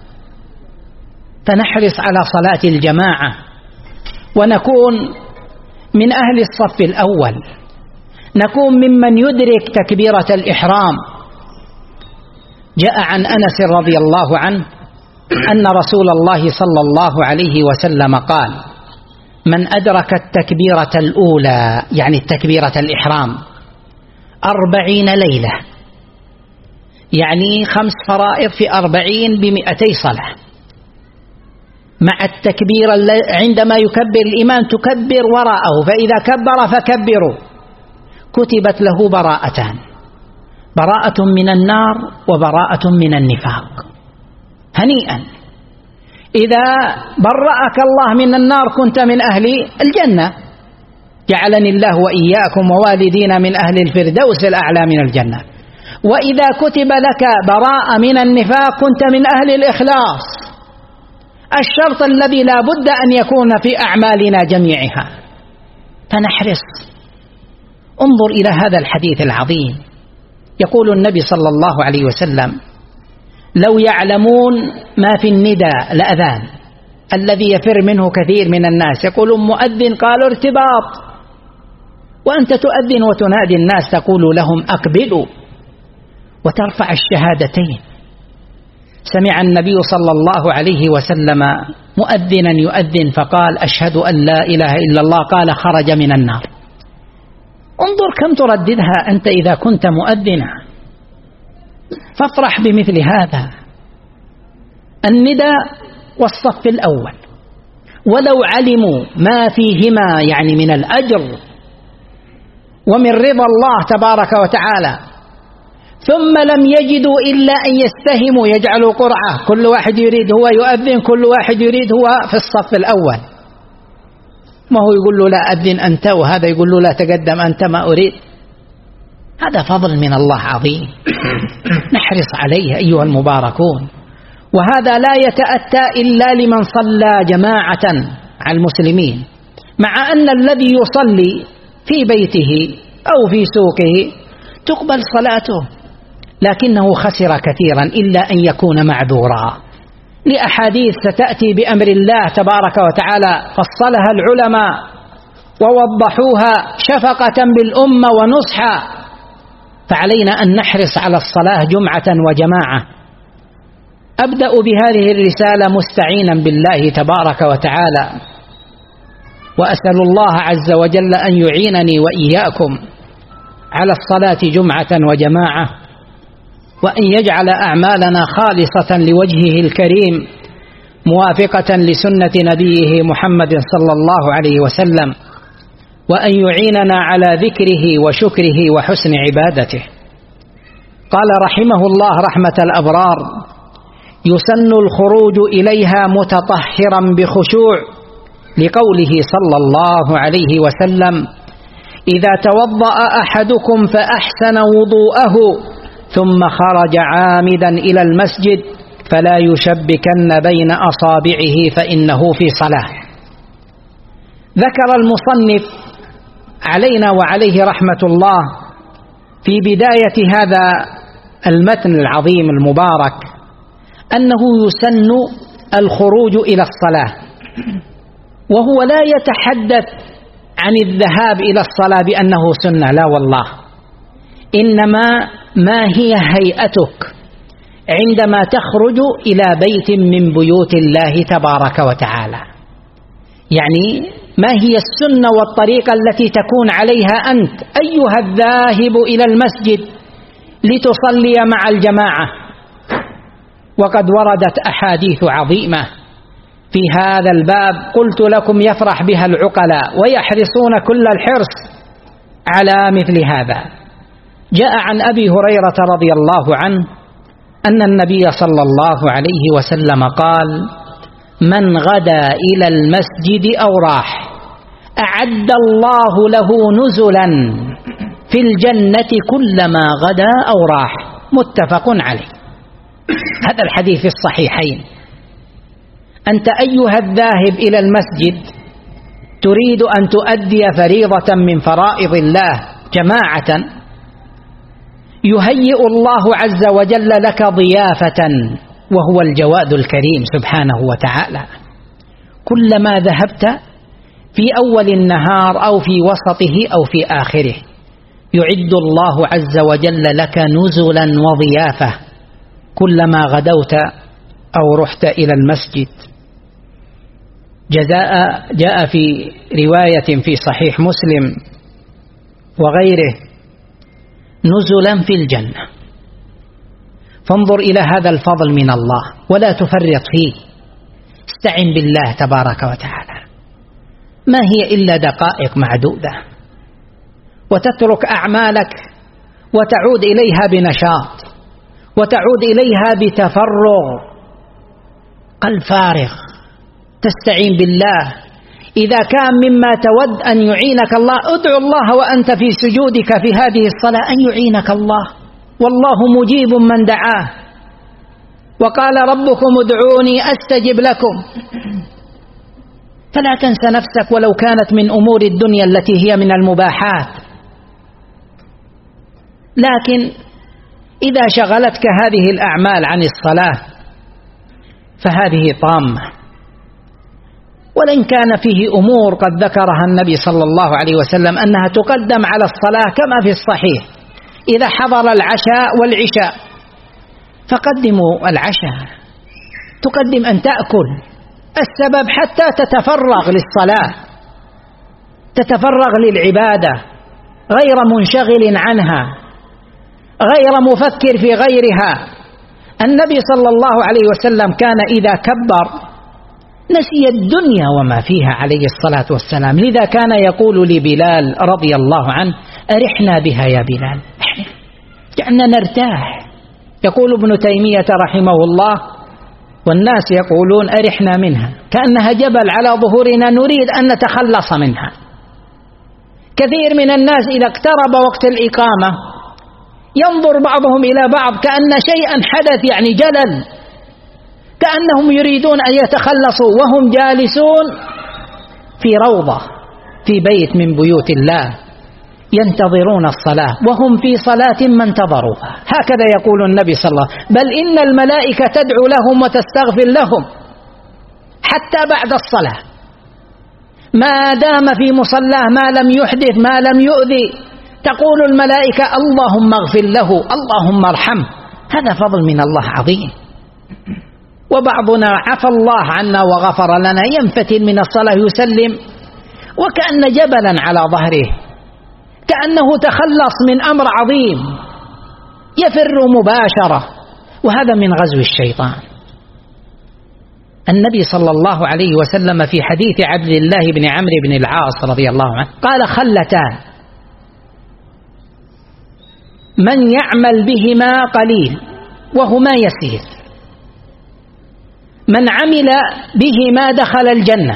فنحرص على صلاة الجماعة ونكون من أهل الصف الأول، نكون ممن يدرك تكبيرة الإحرام. جاء عن أنس رضي الله عنه أن رسول الله صلى الله عليه وسلم قال: من أدرك التكبيرة الأولى، يعني التكبيرة الإحرام، 40 ليلة، يعني 5 فرائض في 40 ب200 صلاة، مع التكبير عندما يكبر الإمام تكبر وراءه، فإذا كبر فكبروا، كتبت له براءتان: براءة من النار وبراءة من النفاق. هنيئا، إذا برأك الله من النار كنت من أهل الجنة، جعلني الله وإياكم ووالدينا من أهل الفردوس الأعلى من الجنة. وإذا كتب لك براءة من النفاق كنت من أهل الإخلاص، الشرط الذي لا بد أن يكون في أعمالنا جميعها. فنحرص. انظر إلى هذا الحديث العظيم، يقول النبي صلى الله عليه وسلم: لو يعلمون ما في النداء الأذان الذي يفر منه كثير من الناس، يقول مؤذن، قالوا ارتباط، وأنت تؤذن وتنادي الناس تقول لهم أقبلوا، وترفع الشهادتين. سمع النبي صلى الله عليه وسلم مؤذنا يؤذن فقال: أشهد أن لا إله إلا الله، قال: خرج من النار. انظر كم ترددها أنت إذا كنت مؤذنا. فافرح بمثل هذا النداء والصف الأول، ولو علموا ما فيهما يعني من الأجر ومن رضا الله تبارك وتعالى، ثم لم يجدوا إلا أن يستهموا، يجعلوا قرعة، كل واحد يريد هو يؤذن، كل واحد يريد هو في الصف الأول. ما هو يقول له لا أذن أنت، وهذا يقول له لا تقدم أنت، ما أريد. هذا فضل من الله عظيم نحرص عليه أيها المباركون. وهذا لا يتأتى إلا لمن صلى جماعة على المسلمين، مع أن الذي يصلي في بيته أو في سوقه تقبل صلاته، لكنه خسر كثيرا إلا أن يكون معذورا، لأحاديث ستأتي بأمر الله تبارك وتعالى فصلها العلماء ووضحوها شفقة بالأمة ونصحا. فعلينا أن نحرص على الصلاة جمعة وجماعة. أبدأ بهذه الرسالة مستعينا بالله تبارك وتعالى، وأسأل الله عز وجل أن يعينني وإياكم على الصلاة جمعة وجماعة، وأن يجعل أعمالنا خالصة لوجهه الكريم موافقة لسنة نبيه محمد صلى الله عليه وسلم، وأن يعيننا على ذكره وشكره وحسن عبادته. قال رحمه الله رحمة الأبرار: يسن الخروج إليها متطهرا بخشوع، لقوله صلى الله عليه وسلم: إذا توضأ أحدكم فأحسن وضوءه ثم خرج عامدا إلى المسجد فلا يشبكن بين أصابعه فإنه في صلاة. ذكر المصنف علينا وعليه رحمة الله في بداية هذا المتن العظيم المبارك أنه يسن الخروج إلى الصلاة، وهو لا يتحدث عن الذهاب إلى الصلاة بأنه سنة، لا والله، إنما ما هي هيئتك عندما تخرج إلى بيت من بيوت الله تبارك وتعالى، يعني ما هي السنة والطريقة التي تكون عليها أنت أيها الذاهب إلى المسجد لتصلي مع الجماعة. وقد وردت أحاديث عظيمة في هذا الباب قلت لكم يفرح بها العقلاء ويحرصون كل الحرص على مثل هذا. جاء عن أبي هريرة رضي الله عنه أن النبي صلى الله عليه وسلم قال: من غدا إلى المسجد أو راح أعد الله له نزلا في الجنة كلما غدا أو راح. متفق عليه. هذا الحديث في الصحيحين. أنت أيها الذاهب إلى المسجد تريد أن تؤدي فريضة من فرائض الله جماعة، يهيئ الله عز وجل لك ضيافة، وهو الجواد الكريم سبحانه وتعالى. كلما ذهبت في أول النهار أو في وسطه أو في آخره يعد الله عز وجل لك نزلا وضيافة كلما غدوت أو رحت إلى المسجد. جاء في رواية في صحيح مسلم وغيره: نزلا في الجنة. فانظر إلى هذا الفضل من الله ولا تفرط فيه. استعن بالله تبارك وتعالى. ما هي إلا دقائق معدودة، وتترك أعمالك وتعود إليها بنشاط، وتعود إليها بتفرغ، قلب فارغ. تستعين بالله. إذا كان مما تود أن يعينك الله، ادعو الله وأنت في سجودك في هذه الصلاة أن يعينك الله، والله مجيب من دعاه. وقال ربكم ادعوني أستجب لكم. فلا تنس نفسك ولو كانت من أمور الدنيا التي هي من المباحات. لكن إذا شغلتك هذه الأعمال عن الصلاة فهذه طامة. ولن كان فيه أمور قد ذكرها النبي صلى الله عليه وسلم أنها تقدم على الصلاة كما في الصحيح: إذا حضر العشاء والعشاء فقدموا العشاء، تقدم أن تأكل. السبب حتى تتفرغ للصلاة، تتفرغ للعبادة غير منشغل عنها، غير مفكر في غيرها. النبي صلى الله عليه وسلم كان إذا كبر نسي الدنيا وما فيها عليه الصلاة والسلام. لذا كان يقول لبلال رضي الله عنه: أرحنا بها يا بلال، جعلنا نرتاح. يقول ابن تيمية رحمه الله: والناس يقولون أرحنا منها، كأنها جبل على ظهورنا نريد أن نتخلص منها. كثير من الناس إذا اقترب وقت الإقامة ينظر بعضهم إلى بعض كأن شيئا حدث، يعني جلل، كأنهم يريدون أن يتخلصوا وهم جالسون في روضة في بيت من بيوت الله ينتظرون الصلاة، وهم في صلاة ما انتظروها. هكذا يقول النبي صلى الله عليه وسلم: بل إن الملائكة تدعو لهم وتستغفر لهم حتى بعد الصلاة، ما دام في مصلاه، ما لم يحدث، ما لم يؤذي، تقول الملائكة: اللهم اغفر له، اللهم ارحمه. هذا فضل من الله عظيم. وبعضنا عفى الله عنا وغفر لنا ينفتل من الصلاة يسلم وكأن جبلا على ظهره، كأنه تخلص من أمر عظيم، يفر مباشرة، وهذا من غزو الشيطان. النبي صلى الله عليه وسلم في حديث عبد الله بن عمرو بن العاص رضي الله عنه قال: خلتان من يعمل بهما قليل وهما يسير، من عمل بهما دخل الجنة.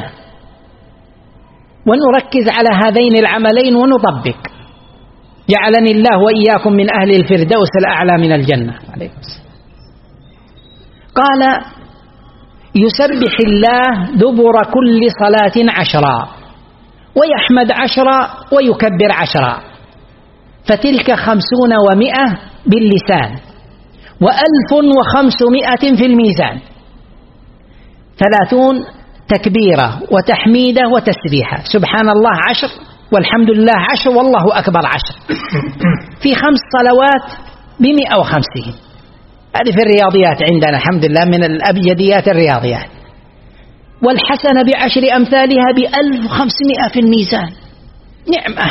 ونركز على هذين العملين ونطبق. جعلني الله وإياكم من أهل الفردوس الأعلى من الجنة. قال: يسبح الله دبر كل صلاة 10، ويحمد 10، ويكبر 10، فتلك 50 و100 باللسان، 1500 في الميزان، 30 تكبيرة وتحميدة وتسبيحة، سبحان الله 10، والحمد لله 10، والله أكبر 10، في 5 صلوات ب150. هذه في الرياضيات عندنا الحمد لله من الأبجديات الرياضيات. والحسنة ب10 أمثالها ب1500 في الميزان، نعمة.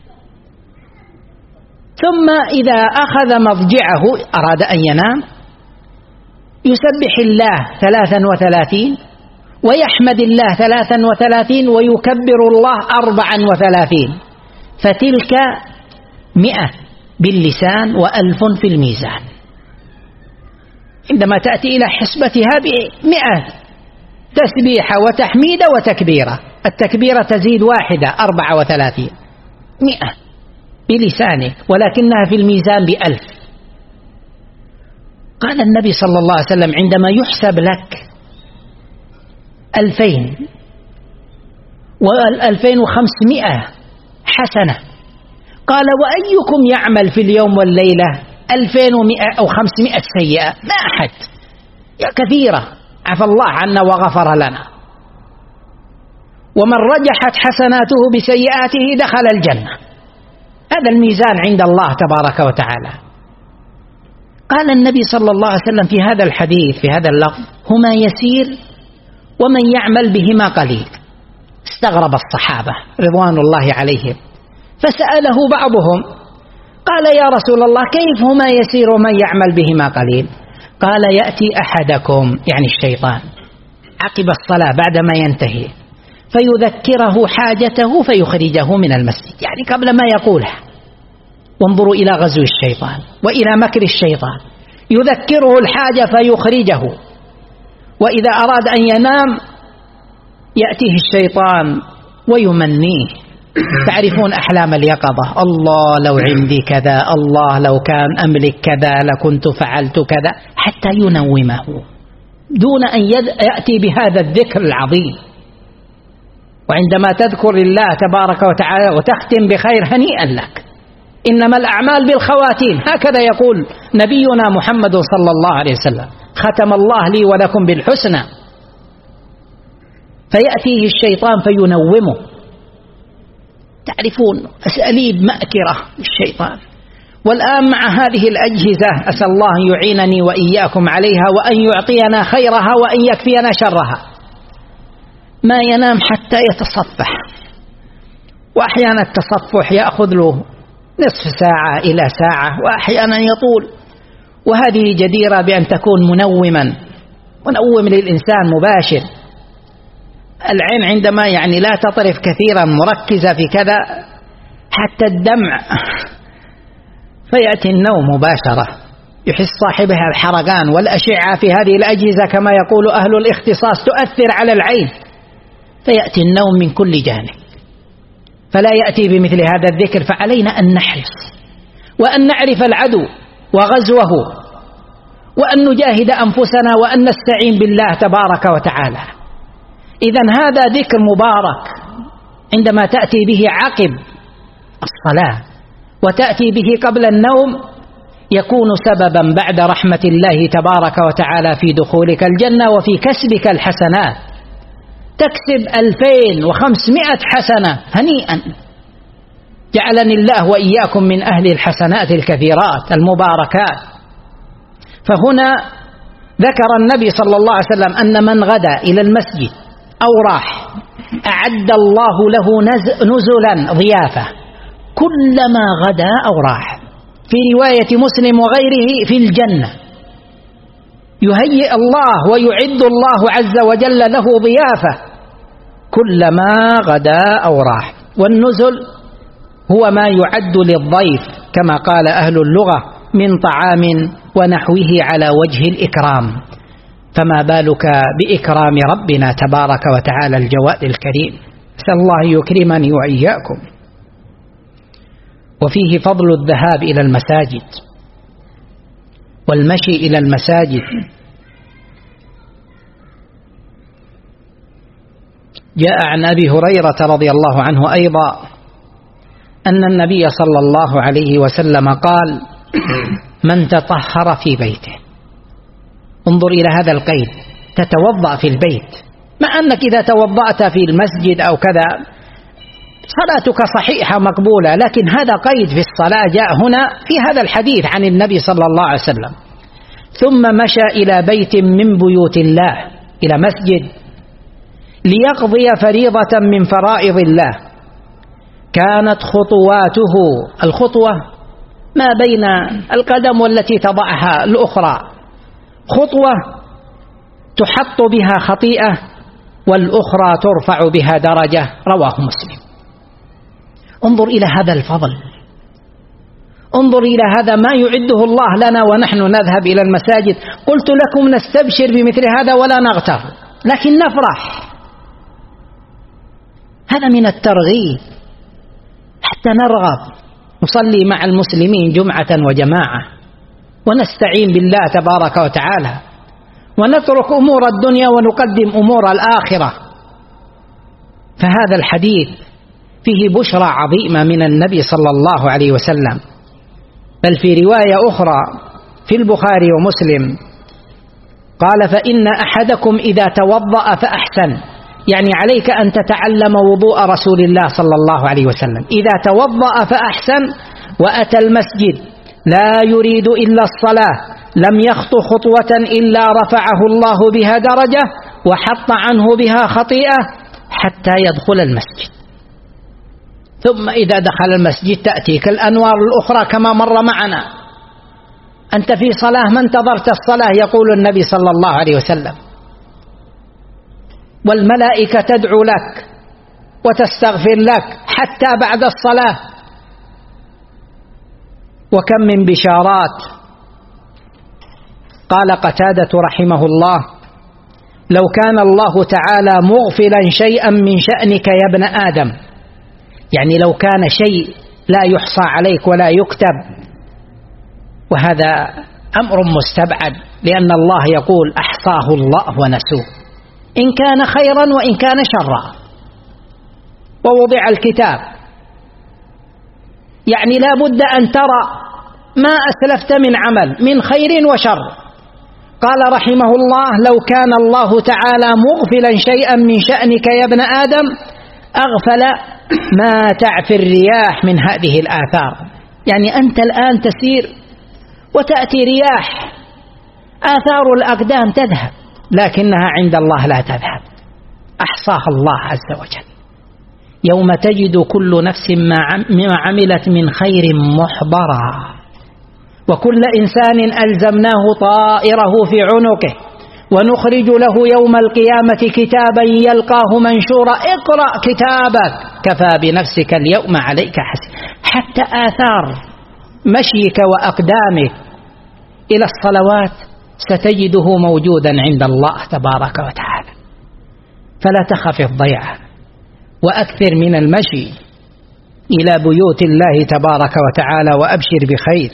ثم إذا أخذ مضجعه أراد أن ينام يسبح الله 33 ويحمد الله 33 ويكبر الله 34، فتلك 100 باللسان و1000 في الميزان. عندما تأتي إلى حسبتها ب100 تسبيحة وتحميد وتكبيرة، التكبيرة تزيد 1 34، 100 بلسانك ولكنها في الميزان ب1000. قال النبي صلى الله عليه وسلم عندما يحسب لك 2000 و2500 حسنة، قال وأيكم يعمل في اليوم والليلة 2100 أو 500 سيئة؟ ما أحد، يا كثيرة، عفى الله عنا وغفر لنا. ومن رجحت حسناته بسيئاته دخل الجنة. هذا الميزان عند الله تبارك وتعالى. قال النبي صلى الله عليه وسلم في هذا الحديث في هذا اللفظ: هما يسير ومن يعمل بهما قليل. استغرب الصحابة رضوان الله عليهم، فسأله بعضهم قال: يا رسول الله كيف هما يسير ومن يعمل بهما قليل؟ قال: يأتي أحدكم، يعني الشيطان، عقب الصلاة بعدما ينتهي فيذكره حاجته فيخرجه من المسجد، يعني قبل ما يقولها. وانظروا إلى غزو الشيطان وإلى مكر الشيطان، يذكره الحاجة فيخرجه. وإذا أراد أن ينام يأتيه الشيطان ويمنيه. تعرفون أحلام اليقظة: الله لو عندي كذا، الله لو كان أملك كذا لكنت فعلت كذا، حتى ينومه دون أن يأتي بهذا الذكر العظيم. وعندما تذكر الله تبارك وتعالى وتختم بخير هنيئا لك، إنما الأعمال بالخواتيم، هكذا يقول نبينا محمد صلى الله عليه وسلم: ختم الله لي ولكم بالحسنى. فيأتيه الشيطان فينومه. تعرفون أساليب مأكرة الشيطان. والآن مع هذه الأجهزة أسأل الله أن يعينني وإياكم عليها وأن يعطينا خيرها وأن يكفينا شرها. ما ينام حتى يتصفح، وأحيانا التصفح يأخذ له نصف ساعة إلى ساعة، وأحيانا يطول. وهذه جديرة بأن تكون منوم للإنسان مباشر. العين عندما يعني لا تطرف كثيرا مركزة في كذا حتى الدمع، فيأتي النوم مباشرة. يحس صاحبها الحرقان. والأشعة في هذه الأجهزة كما يقول أهل الاختصاص تؤثر على العين، فيأتي النوم من كل جانب. فلا يأتي بمثل هذا الذكر. فعلينا أن نحرص وأن نعرف العدو وغزوه، وأن نجاهد أنفسنا وأن نستعين بالله تبارك وتعالى. إذن هذا ذكر مبارك عندما تأتي به عقب الصلاة وتأتي به قبل النوم، يكون سببا بعد رحمة الله تبارك وتعالى في دخولك الجنة وفي كسبك الحسنات. تكسب 2500 حسنة هنيئا. جعلني الله وإياكم من أهل الحسنات الكثيرات المباركات. فهنا ذكر النبي صلى الله عليه وسلم أن من غدا إلى المسجد أو راح أعد الله له نزلا ضيافة كلما غدا أو راح. في رواية مسلم وغيره: في الجنة يهيئ الله ويعد الله عز وجل له ضيافة كلما غدا أو راح. والنزل هو ما يعد للضيف كما قال أهل اللغة من طعام ونحوه على وجه الإكرام، فما بالك بإكرام ربنا تبارك وتعالى الجواد الكريم. أسأل الله يكرمني وإياكم. وفيه فضل الذهاب إلى المساجد والمشي إلى المساجد. جاء عن أبي هريرة رضي الله عنه أيضا أن النبي صلى الله عليه وسلم قال: من تطهر في بيته. انظر إلى هذا القيد: تتوضأ في البيت، مع أنك إذا توضأت في المسجد أو كذا صلاتك صحيحة مقبولة، لكن هذا قيد في الصلاة جاء هنا في هذا الحديث عن النبي صلى الله عليه وسلم. ثم مشى إلى بيت من بيوت الله، إلى مسجد، ليقضي فريضة من فرائض الله. كانت خطواته، الخطوة ما بين القدم والتي تضعها الأخرى، خطوة تحط بها خطيئة والأخرى ترفع بها درجة. رواه مسلم. انظر إلى هذا الفضل، انظر إلى هذا ما يعده الله لنا ونحن نذهب إلى المساجد. قلت لكم نستبشر بمثل هذا ولا نغتر، لكن نفرح. هذا من الترغيب حتى نرغب نصلي مع المسلمين جمعة وجماعة، ونستعين بالله تبارك وتعالى، ونترك أمور الدنيا ونقدم أمور الآخرة. فهذا الحديث فيه بشرى عظيمة من النبي صلى الله عليه وسلم. بل في رواية أخرى في البخاري ومسلم قال: فإن أحدكم إذا توضأ فأحسن، يعني عليك أن تتعلم وضوء رسول الله صلى الله عليه وسلم. إذا توضأ فأحسن وأتى المسجد لا يريد إلا الصلاة لم يخط خطوة إلا رفعه الله بها درجة وحط عنه بها خطيئة حتى يدخل المسجد. ثم إذا دخل المسجد تأتيك الأنوار الأخرى كما مر معنا. أنت في صلاة ما انتظرت الصلاة، يقول النبي صلى الله عليه وسلم، والملائكة تدعو لك وتستغفر لك حتى بعد الصلاة. وكم من بشارات. قال قتادة رحمه الله: لو كان الله تعالى مغفلا شيئا من شأنك يا ابن آدم، يعني لو كان شيء لا يحصى عليك ولا يكتب، وهذا أمر مستبعد، لأن الله يقول: أحصاه الله ونسوه، إن كان خيرا وإن كان شرا، ووضع الكتاب. يعني لا بد أن ترى ما أسلفت من عمل من خير وشر. قال رحمه الله: لو كان الله تعالى مغفلا شيئا من شأنك يا ابن آدم أغفل ما تعفي الرياح من هذه الآثار. يعني أنت الآن تسير وتأتي رياح، آثار الأقدام تذهب، لكنها عند الله لا تذهب، أحصاها الله عز وجل. يوم تجد كل نفس ما عملت من خير محضرا، وكل إنسان ألزمناه طائره في عنقه، ونخرج له يوم القيامة كتابا يلقاه منشورا: اقرأ كتابك كفى بنفسك اليوم عليك حسيب. حتى آثار مشيك وأقدامك إلى الصلوات ستجده موجودا عند الله تبارك وتعالى. فلا تخف الضيعة، وأكثر من المشي إلى بيوت الله تبارك وتعالى، وأبشر بخير.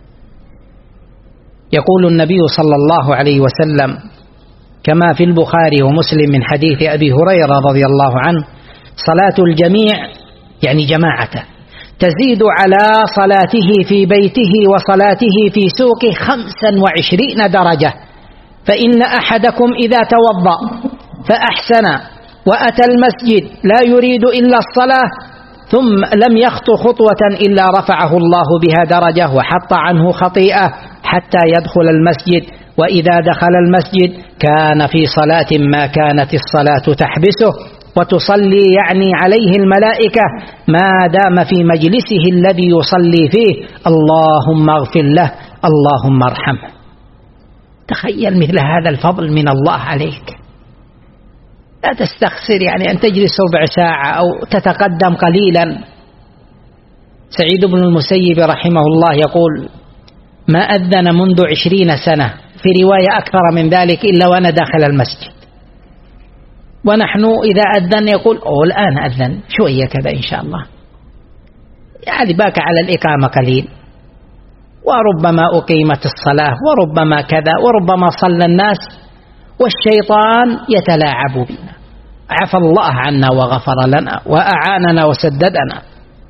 يقول النبي صلى الله عليه وسلم كما في البخاري ومسلم من حديث أبي هريرة رضي الله عنه: صلاة الجميع، يعني جماعة، تزيد على صلاته في بيته وصلاته في سوقه 25 درجة. فإن أحدكم إذا توضأ فأحسن وأتى المسجد لا يريد إلا الصلاة ثم لم يخط خطوة إلا رفعه الله بها درجة وحط عنه خطيئة حتى يدخل المسجد. وإذا دخل المسجد كان في صلاة ما كانت الصلاة تحبسه، وتصلي يعني عليه الملائكة ما دام في مجلسه الذي يصلي فيه: اللهم اغفر له، اللهم ارحمه. تخيل مثل هذا الفضل من الله عليك. لا تستخسر يعني أن تجلس ربع ساعة أو تتقدم قليلا. سعيد بن المسيب رحمه الله يقول: ما أذن منذ 20 سنة، في رواية أكثر من ذلك، إلا وأنا داخل المسجد. ونحن إذا أذن يقول: الآن أذن شوية كذا إن شاء الله، يعني باك على الإقامة قليل، وربما أقيمت الصلاة، وربما كذا، وربما صلى الناس، والشيطان يتلاعب بنا. عفى الله عنا وغفر لنا وأعاننا وسددنا.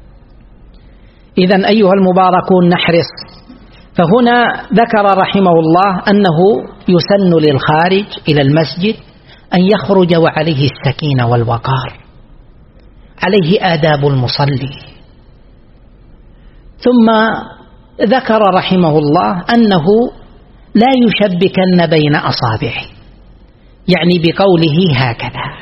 إذن أيها المباركون نحرص. فهنا ذكر رحمه الله أنه يسن للخارج إلى المسجد أن يخرج وعليه السكينة والوقار، عليه آداب المصلي. ثم ذكر رحمه الله أنه لا يشبكن بين أصابعه، يعني بقوله هكذا.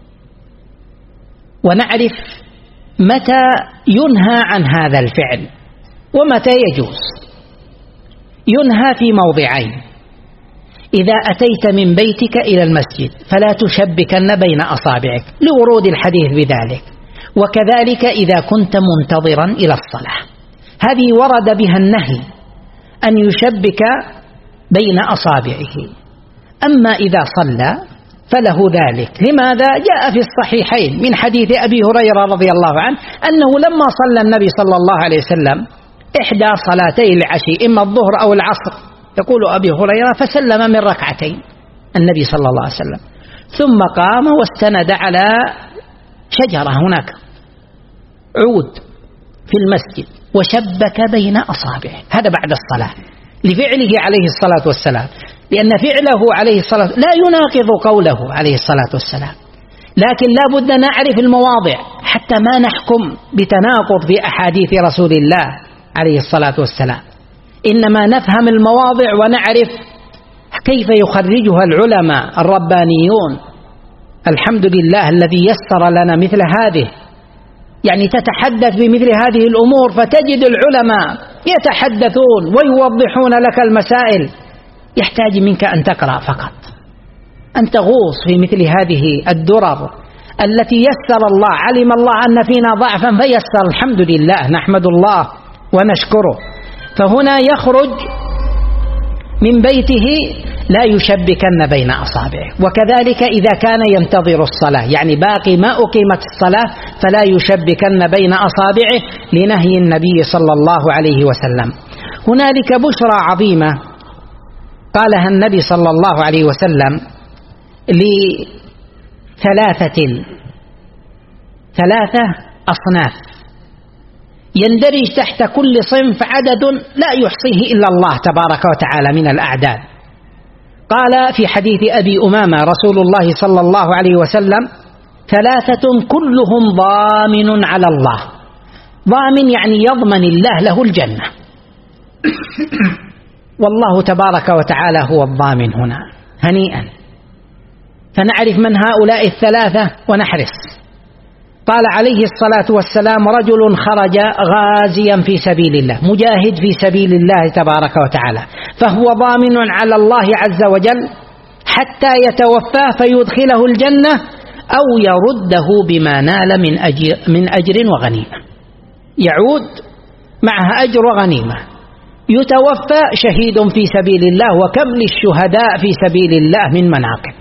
ونعرف متى ينهى عن هذا الفعل ومتى يجوز. ينهى في موضعين: إذا أتيت من بيتك إلى المسجد فلا تشبكن بين أصابعك لورود الحديث بذلك، وكذلك إذا كنت منتظرا إلى الصلاة، هذه ورد بها النهي أن يشبك بين أصابعه. أما إذا صلى فله ذلك. لماذا؟ جاء في الصحيحين من حديث أبي هريرة رضي الله عنه أنه لما صلى النبي صلى الله عليه وسلم إحدى صلاتي العشي إما الظهر أو العصر، يقول أبي هريرة فسلم من ركعتين النبي صلى الله عليه وسلم، ثم قام واستند على شجرة هناك عود في المسجد وشبك بين أصابعه، هذا بعد الصلاة لفعله عليه الصلاة والسلام، لأن فعله عليه الصلاة لا يناقض قوله عليه الصلاة والسلام، لكن لا بد نعرف المواضع حتى ما نحكم بتناقض في أحاديث رسول الله عليه الصلاة والسلام، إنما نفهم المواضع ونعرف كيف يخرجها العلماء الربانيون. الحمد لله الذي يسر لنا مثل هذه، يعني تتحدث بمثل هذه الأمور فتجد العلماء يتحدثون ويوضحون لك المسائل، يحتاج منك أن تقرأ فقط، أن تغوص في مثل هذه الدرر التي يسر الله، علم الله أن فينا ضعفا فيسر، الحمد لله نحمد الله ونشكره. فهنا يخرج من بيته لا يشبكن بين أصابعه، وكذلك إذا كان ينتظر الصلاة، يعني باقي ما أقيمت الصلاة فلا يشبكن بين أصابعه لنهي النبي صلى الله عليه وسلم. هنالك بشرى عظيمة قالها النبي صلى الله عليه وسلم ثلاثة أصناف يندرج تحت كل صنف عدد لا يحصيه إلا الله تبارك وتعالى من الأعداد. قال في حديث أبي أمامة رسول الله صلى الله عليه وسلم: ثلاثة كلهم ضامن على الله. ضامن يعني يضمن الله له الجنة والله تبارك وتعالى هو الضامن هنا. هنيئا. فنعرف من هؤلاء الثلاثة ونحرص. قال عليه الصلاة والسلام: رجل خرج غازيا في سبيل الله، مجاهد في سبيل الله تبارك وتعالى، فهو ضامن على الله عز وجل حتى يتوفاه فيدخله الجنة أو يرده بما نال من أجر وغنيمة، يعود معها أجر وغنيمة، يتوفى شهيد في سبيل الله، وكم للشهداء في سبيل الله من مناقب.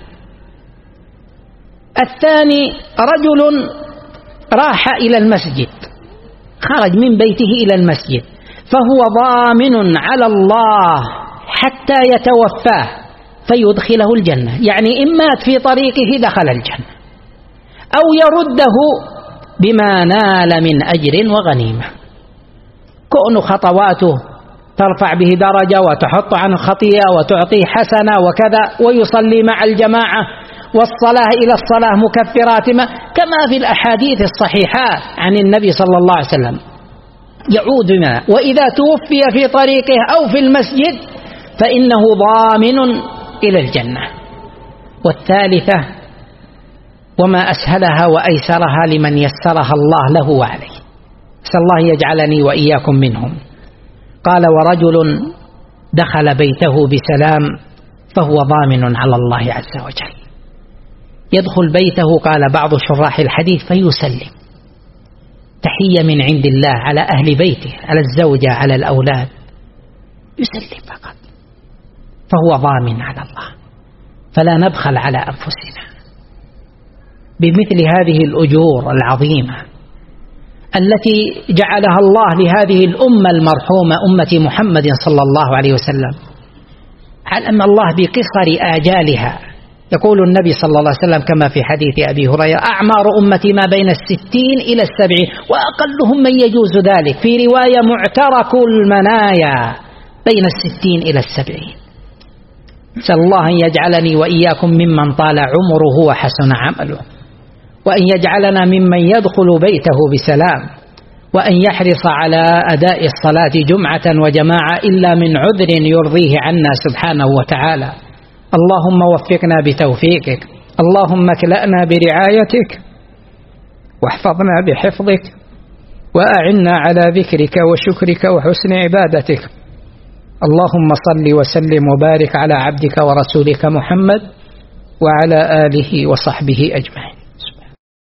الثاني رجل راح إلى المسجد، خرج من بيته إلى المسجد، فهو ضامن على الله حتى يتوفاه فيدخله الجنة، يعني إن مات في طريقه دخل الجنة، أو يرده بما نال من أجر وغنيمة، كون خطواته ترفع به درجة وتحط عنه خطيئة وتعطيه حسنة وكذا، ويصلي مع الجماعة، والصلاة إلى الصلاة مكفرات كما في الأحاديث الصحيحات عن النبي صلى الله عليه وسلم، يعود بما. وإذا توفي في طريقه أو في المسجد فإنه ضامن إلى الجنة. والثالثة وما أسهلها وأيسرها لمن يسرها الله له وعليه، أسأل الله يجعلني وإياكم منهم. قال: ورجل دخل بيته بسلام فهو ضامن على الله عز وجل. يدخل بيته، قال بعض شراح الحديث، فيسلم تحية من عند الله على أهل بيته، على الزوجة، على الأولاد، يسلم فقط، فهو ضامن على الله. فلا نبخل على أنفسنا بمثل هذه الأجور العظيمة التي جعلها الله لهذه الأمة المرحومة أمة محمد صلى الله عليه وسلم، علم الله بقصر آجالها. يقول النبي صلى الله عليه وسلم كما في حديث أبي هريرة: أعمار أمتي ما بين 60 إلى 70، وأقلهم من يجوز ذلك، في رواية معترك المنايا بين 60 إلى 70. نسأل الله أن يجعلني وإياكم ممن طال عمره وحسن عمله، وأن يجعلنا ممن يدخل بيته بسلام، وأن يحرص على أداء الصلاة جمعة وجماعة إلا من عذر يرضيه عنا سبحانه وتعالى. اللهم وفقنا بتوفيقك، اللهم اكلأنا برعايتك، واحفظنا بحفظك، وأعنا على ذكرك وشكرك وحسن عبادتك. اللهم صل وسلم وبارك على عبدك ورسولك محمد وعلى آله وصحبه أجمعين.